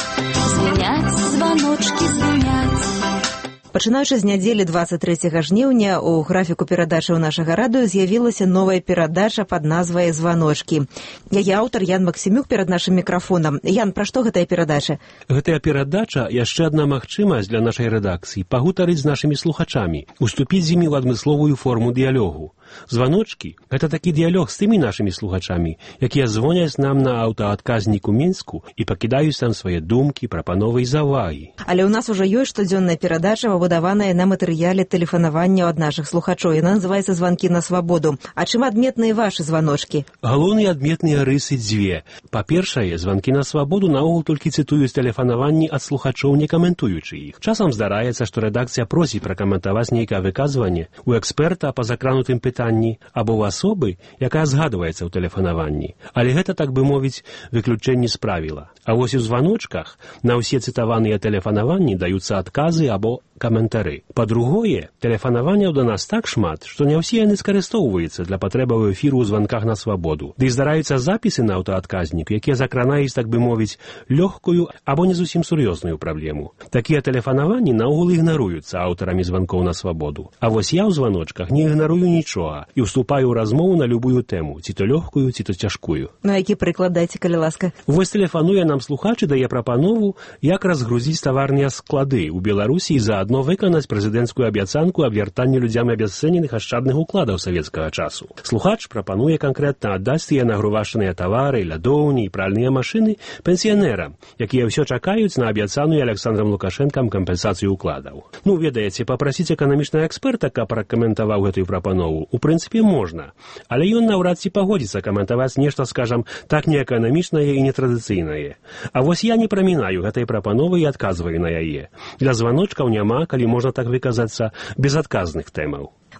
Звеняць званочкі, звеняць. Пачынаючы з нядзелі 23 жніўня у графіку перадачаў нашага радыё з'явілася новая перадача пад назвай «Званочкі». Яе аўтар Ян Максімюк перад нашым мікрафонам. Ян, пра што гэтая перадача? Гэтая перадача яшчэ адна магчымасць для нашай рэдакцыі пагутарыць з нашымі слухачамі, уступіць з імі ў адмысловую форму дыялогу. Званочкі – гэта такі дыялог з тымі нашымі слухачамі, якія звоняць нам на аўтаадказніку Мінску і пакідаюць там свае думкі, прапановы і заўвагі. Але ў нас ужо ёсць штодзённая перадача, выбудаваная на матэрыяле тэлефанавання ад нашых слухачоў. Яна называецца «Званкі на свабоду». А чым адметныя вашы званочкі? Галоўныя адметныя рысы дзве. Па-першае, званкі на свабоду наогул толькі цытуюць тэлефанаванні ад слухачоў, не каментуючы іх. Часам здараецца, што рэдакцыя просіць пракаментаваць нейкае выказванне у эксперта па закранутым пытанні або ў асобы, якая згадваецца ў тэлефанаванні. Але гэта, так бы мовіць, выключэнне з правіла. А вось у званочках на ўсе цытаваныя тэлефанаванні даюцца адказы або каментары. Па-другое, тэлефанаванняў да нас так шмат, што не ўсе яны скарыстоўваюцца для патрэбаў эфіру ў званках на свабоду. Ды здараюцца запісы на аўтаадказнік, якія закранаюць, так бы мовіць, лёгкую або не зусім сур'ёзную праблему. Такія тэлефанаванні наогул ігнаруюцца аўтарамі званкоў на свабоду. А вось я ў званочках не ігнарую нічога і ўступаю ў размову на любую тэму, ці то лёгкую, ці то цяжкую. Ну, які прыклад дайце, калі ласка? Вось тэлефануе нам слухач і дае прапанову, як разгрузіць таварныя склады ў Беларусі і заадно выканаць прэзідэнцкую абяцанку аб вяртанні людзям абясцэненых ашчадных укладаў савецкага часу. Слухач прапануе канкрэтна аддаць тыя нагрувашаныя тавары, лядоўні і пральныя машыны пенсіянерам, якія ўсё чакаюць на абяцаную Александрам Лукашэнкам кампенсацыю укладаў. Ну, ведаеце, папрасіць эканамічнага эксперта, каб пракаментаваў гэтую прапанову, у прынцыпе, можна. Але ён наўрад ці пагодзіцца каментаваць нешта, скажам, так неэканамічнае і нетрадыцыйнае. А вось я не прамінаю гэтай прапановы і адказваю на яе. Для званочкаў няма, калі можна так выказацца, безадказных тэмаў.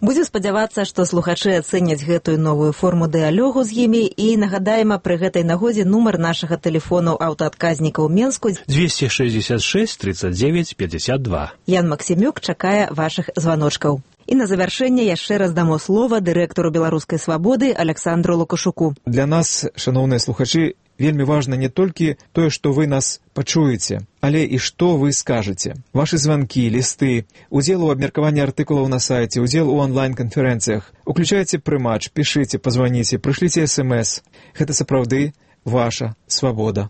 Будзем спадзявацца, што слухачы ацэняць гэтую новую форму дыялогу з імі і нагадаем пры гэтай нагодзе нумар нашага тэлефону аўтаадказніка ў Менску 266 39 52. Ян Максімюк чакае вашых званочкаў. І на завяршэнне яшчэ раз дамо слова дырэктару беларускай свабоды Александру Лукашуку. Для нас, шаноўныя слухачы, вельмі важна не толькі тое, што вы нас пачуеце, але і што вы скажаце. Вашы званкі, лісты, удзел у абмеркаванні артыкулаў на сайце, удзел у онлайн-канферэнцыях. Уключайце прымач, пішыце, пазваніце, прышліце смс. Гэта сапраўды ваша свабода.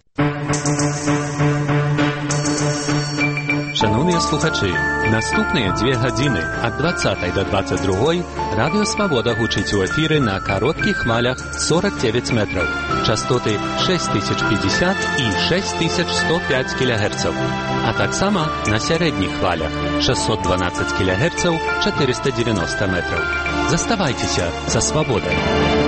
Шановныя слухачы, наступныя 2 гадзіны ад 20 до 22 радыё «Свабода» гучыць у эфіры на кароткіх хвалях 49 метраў, частоты 6050 і 6105 кГц, а таксама на сярэдніх хвалях 612 кГц 490 метраў. Заставайцеся са «Свабодай».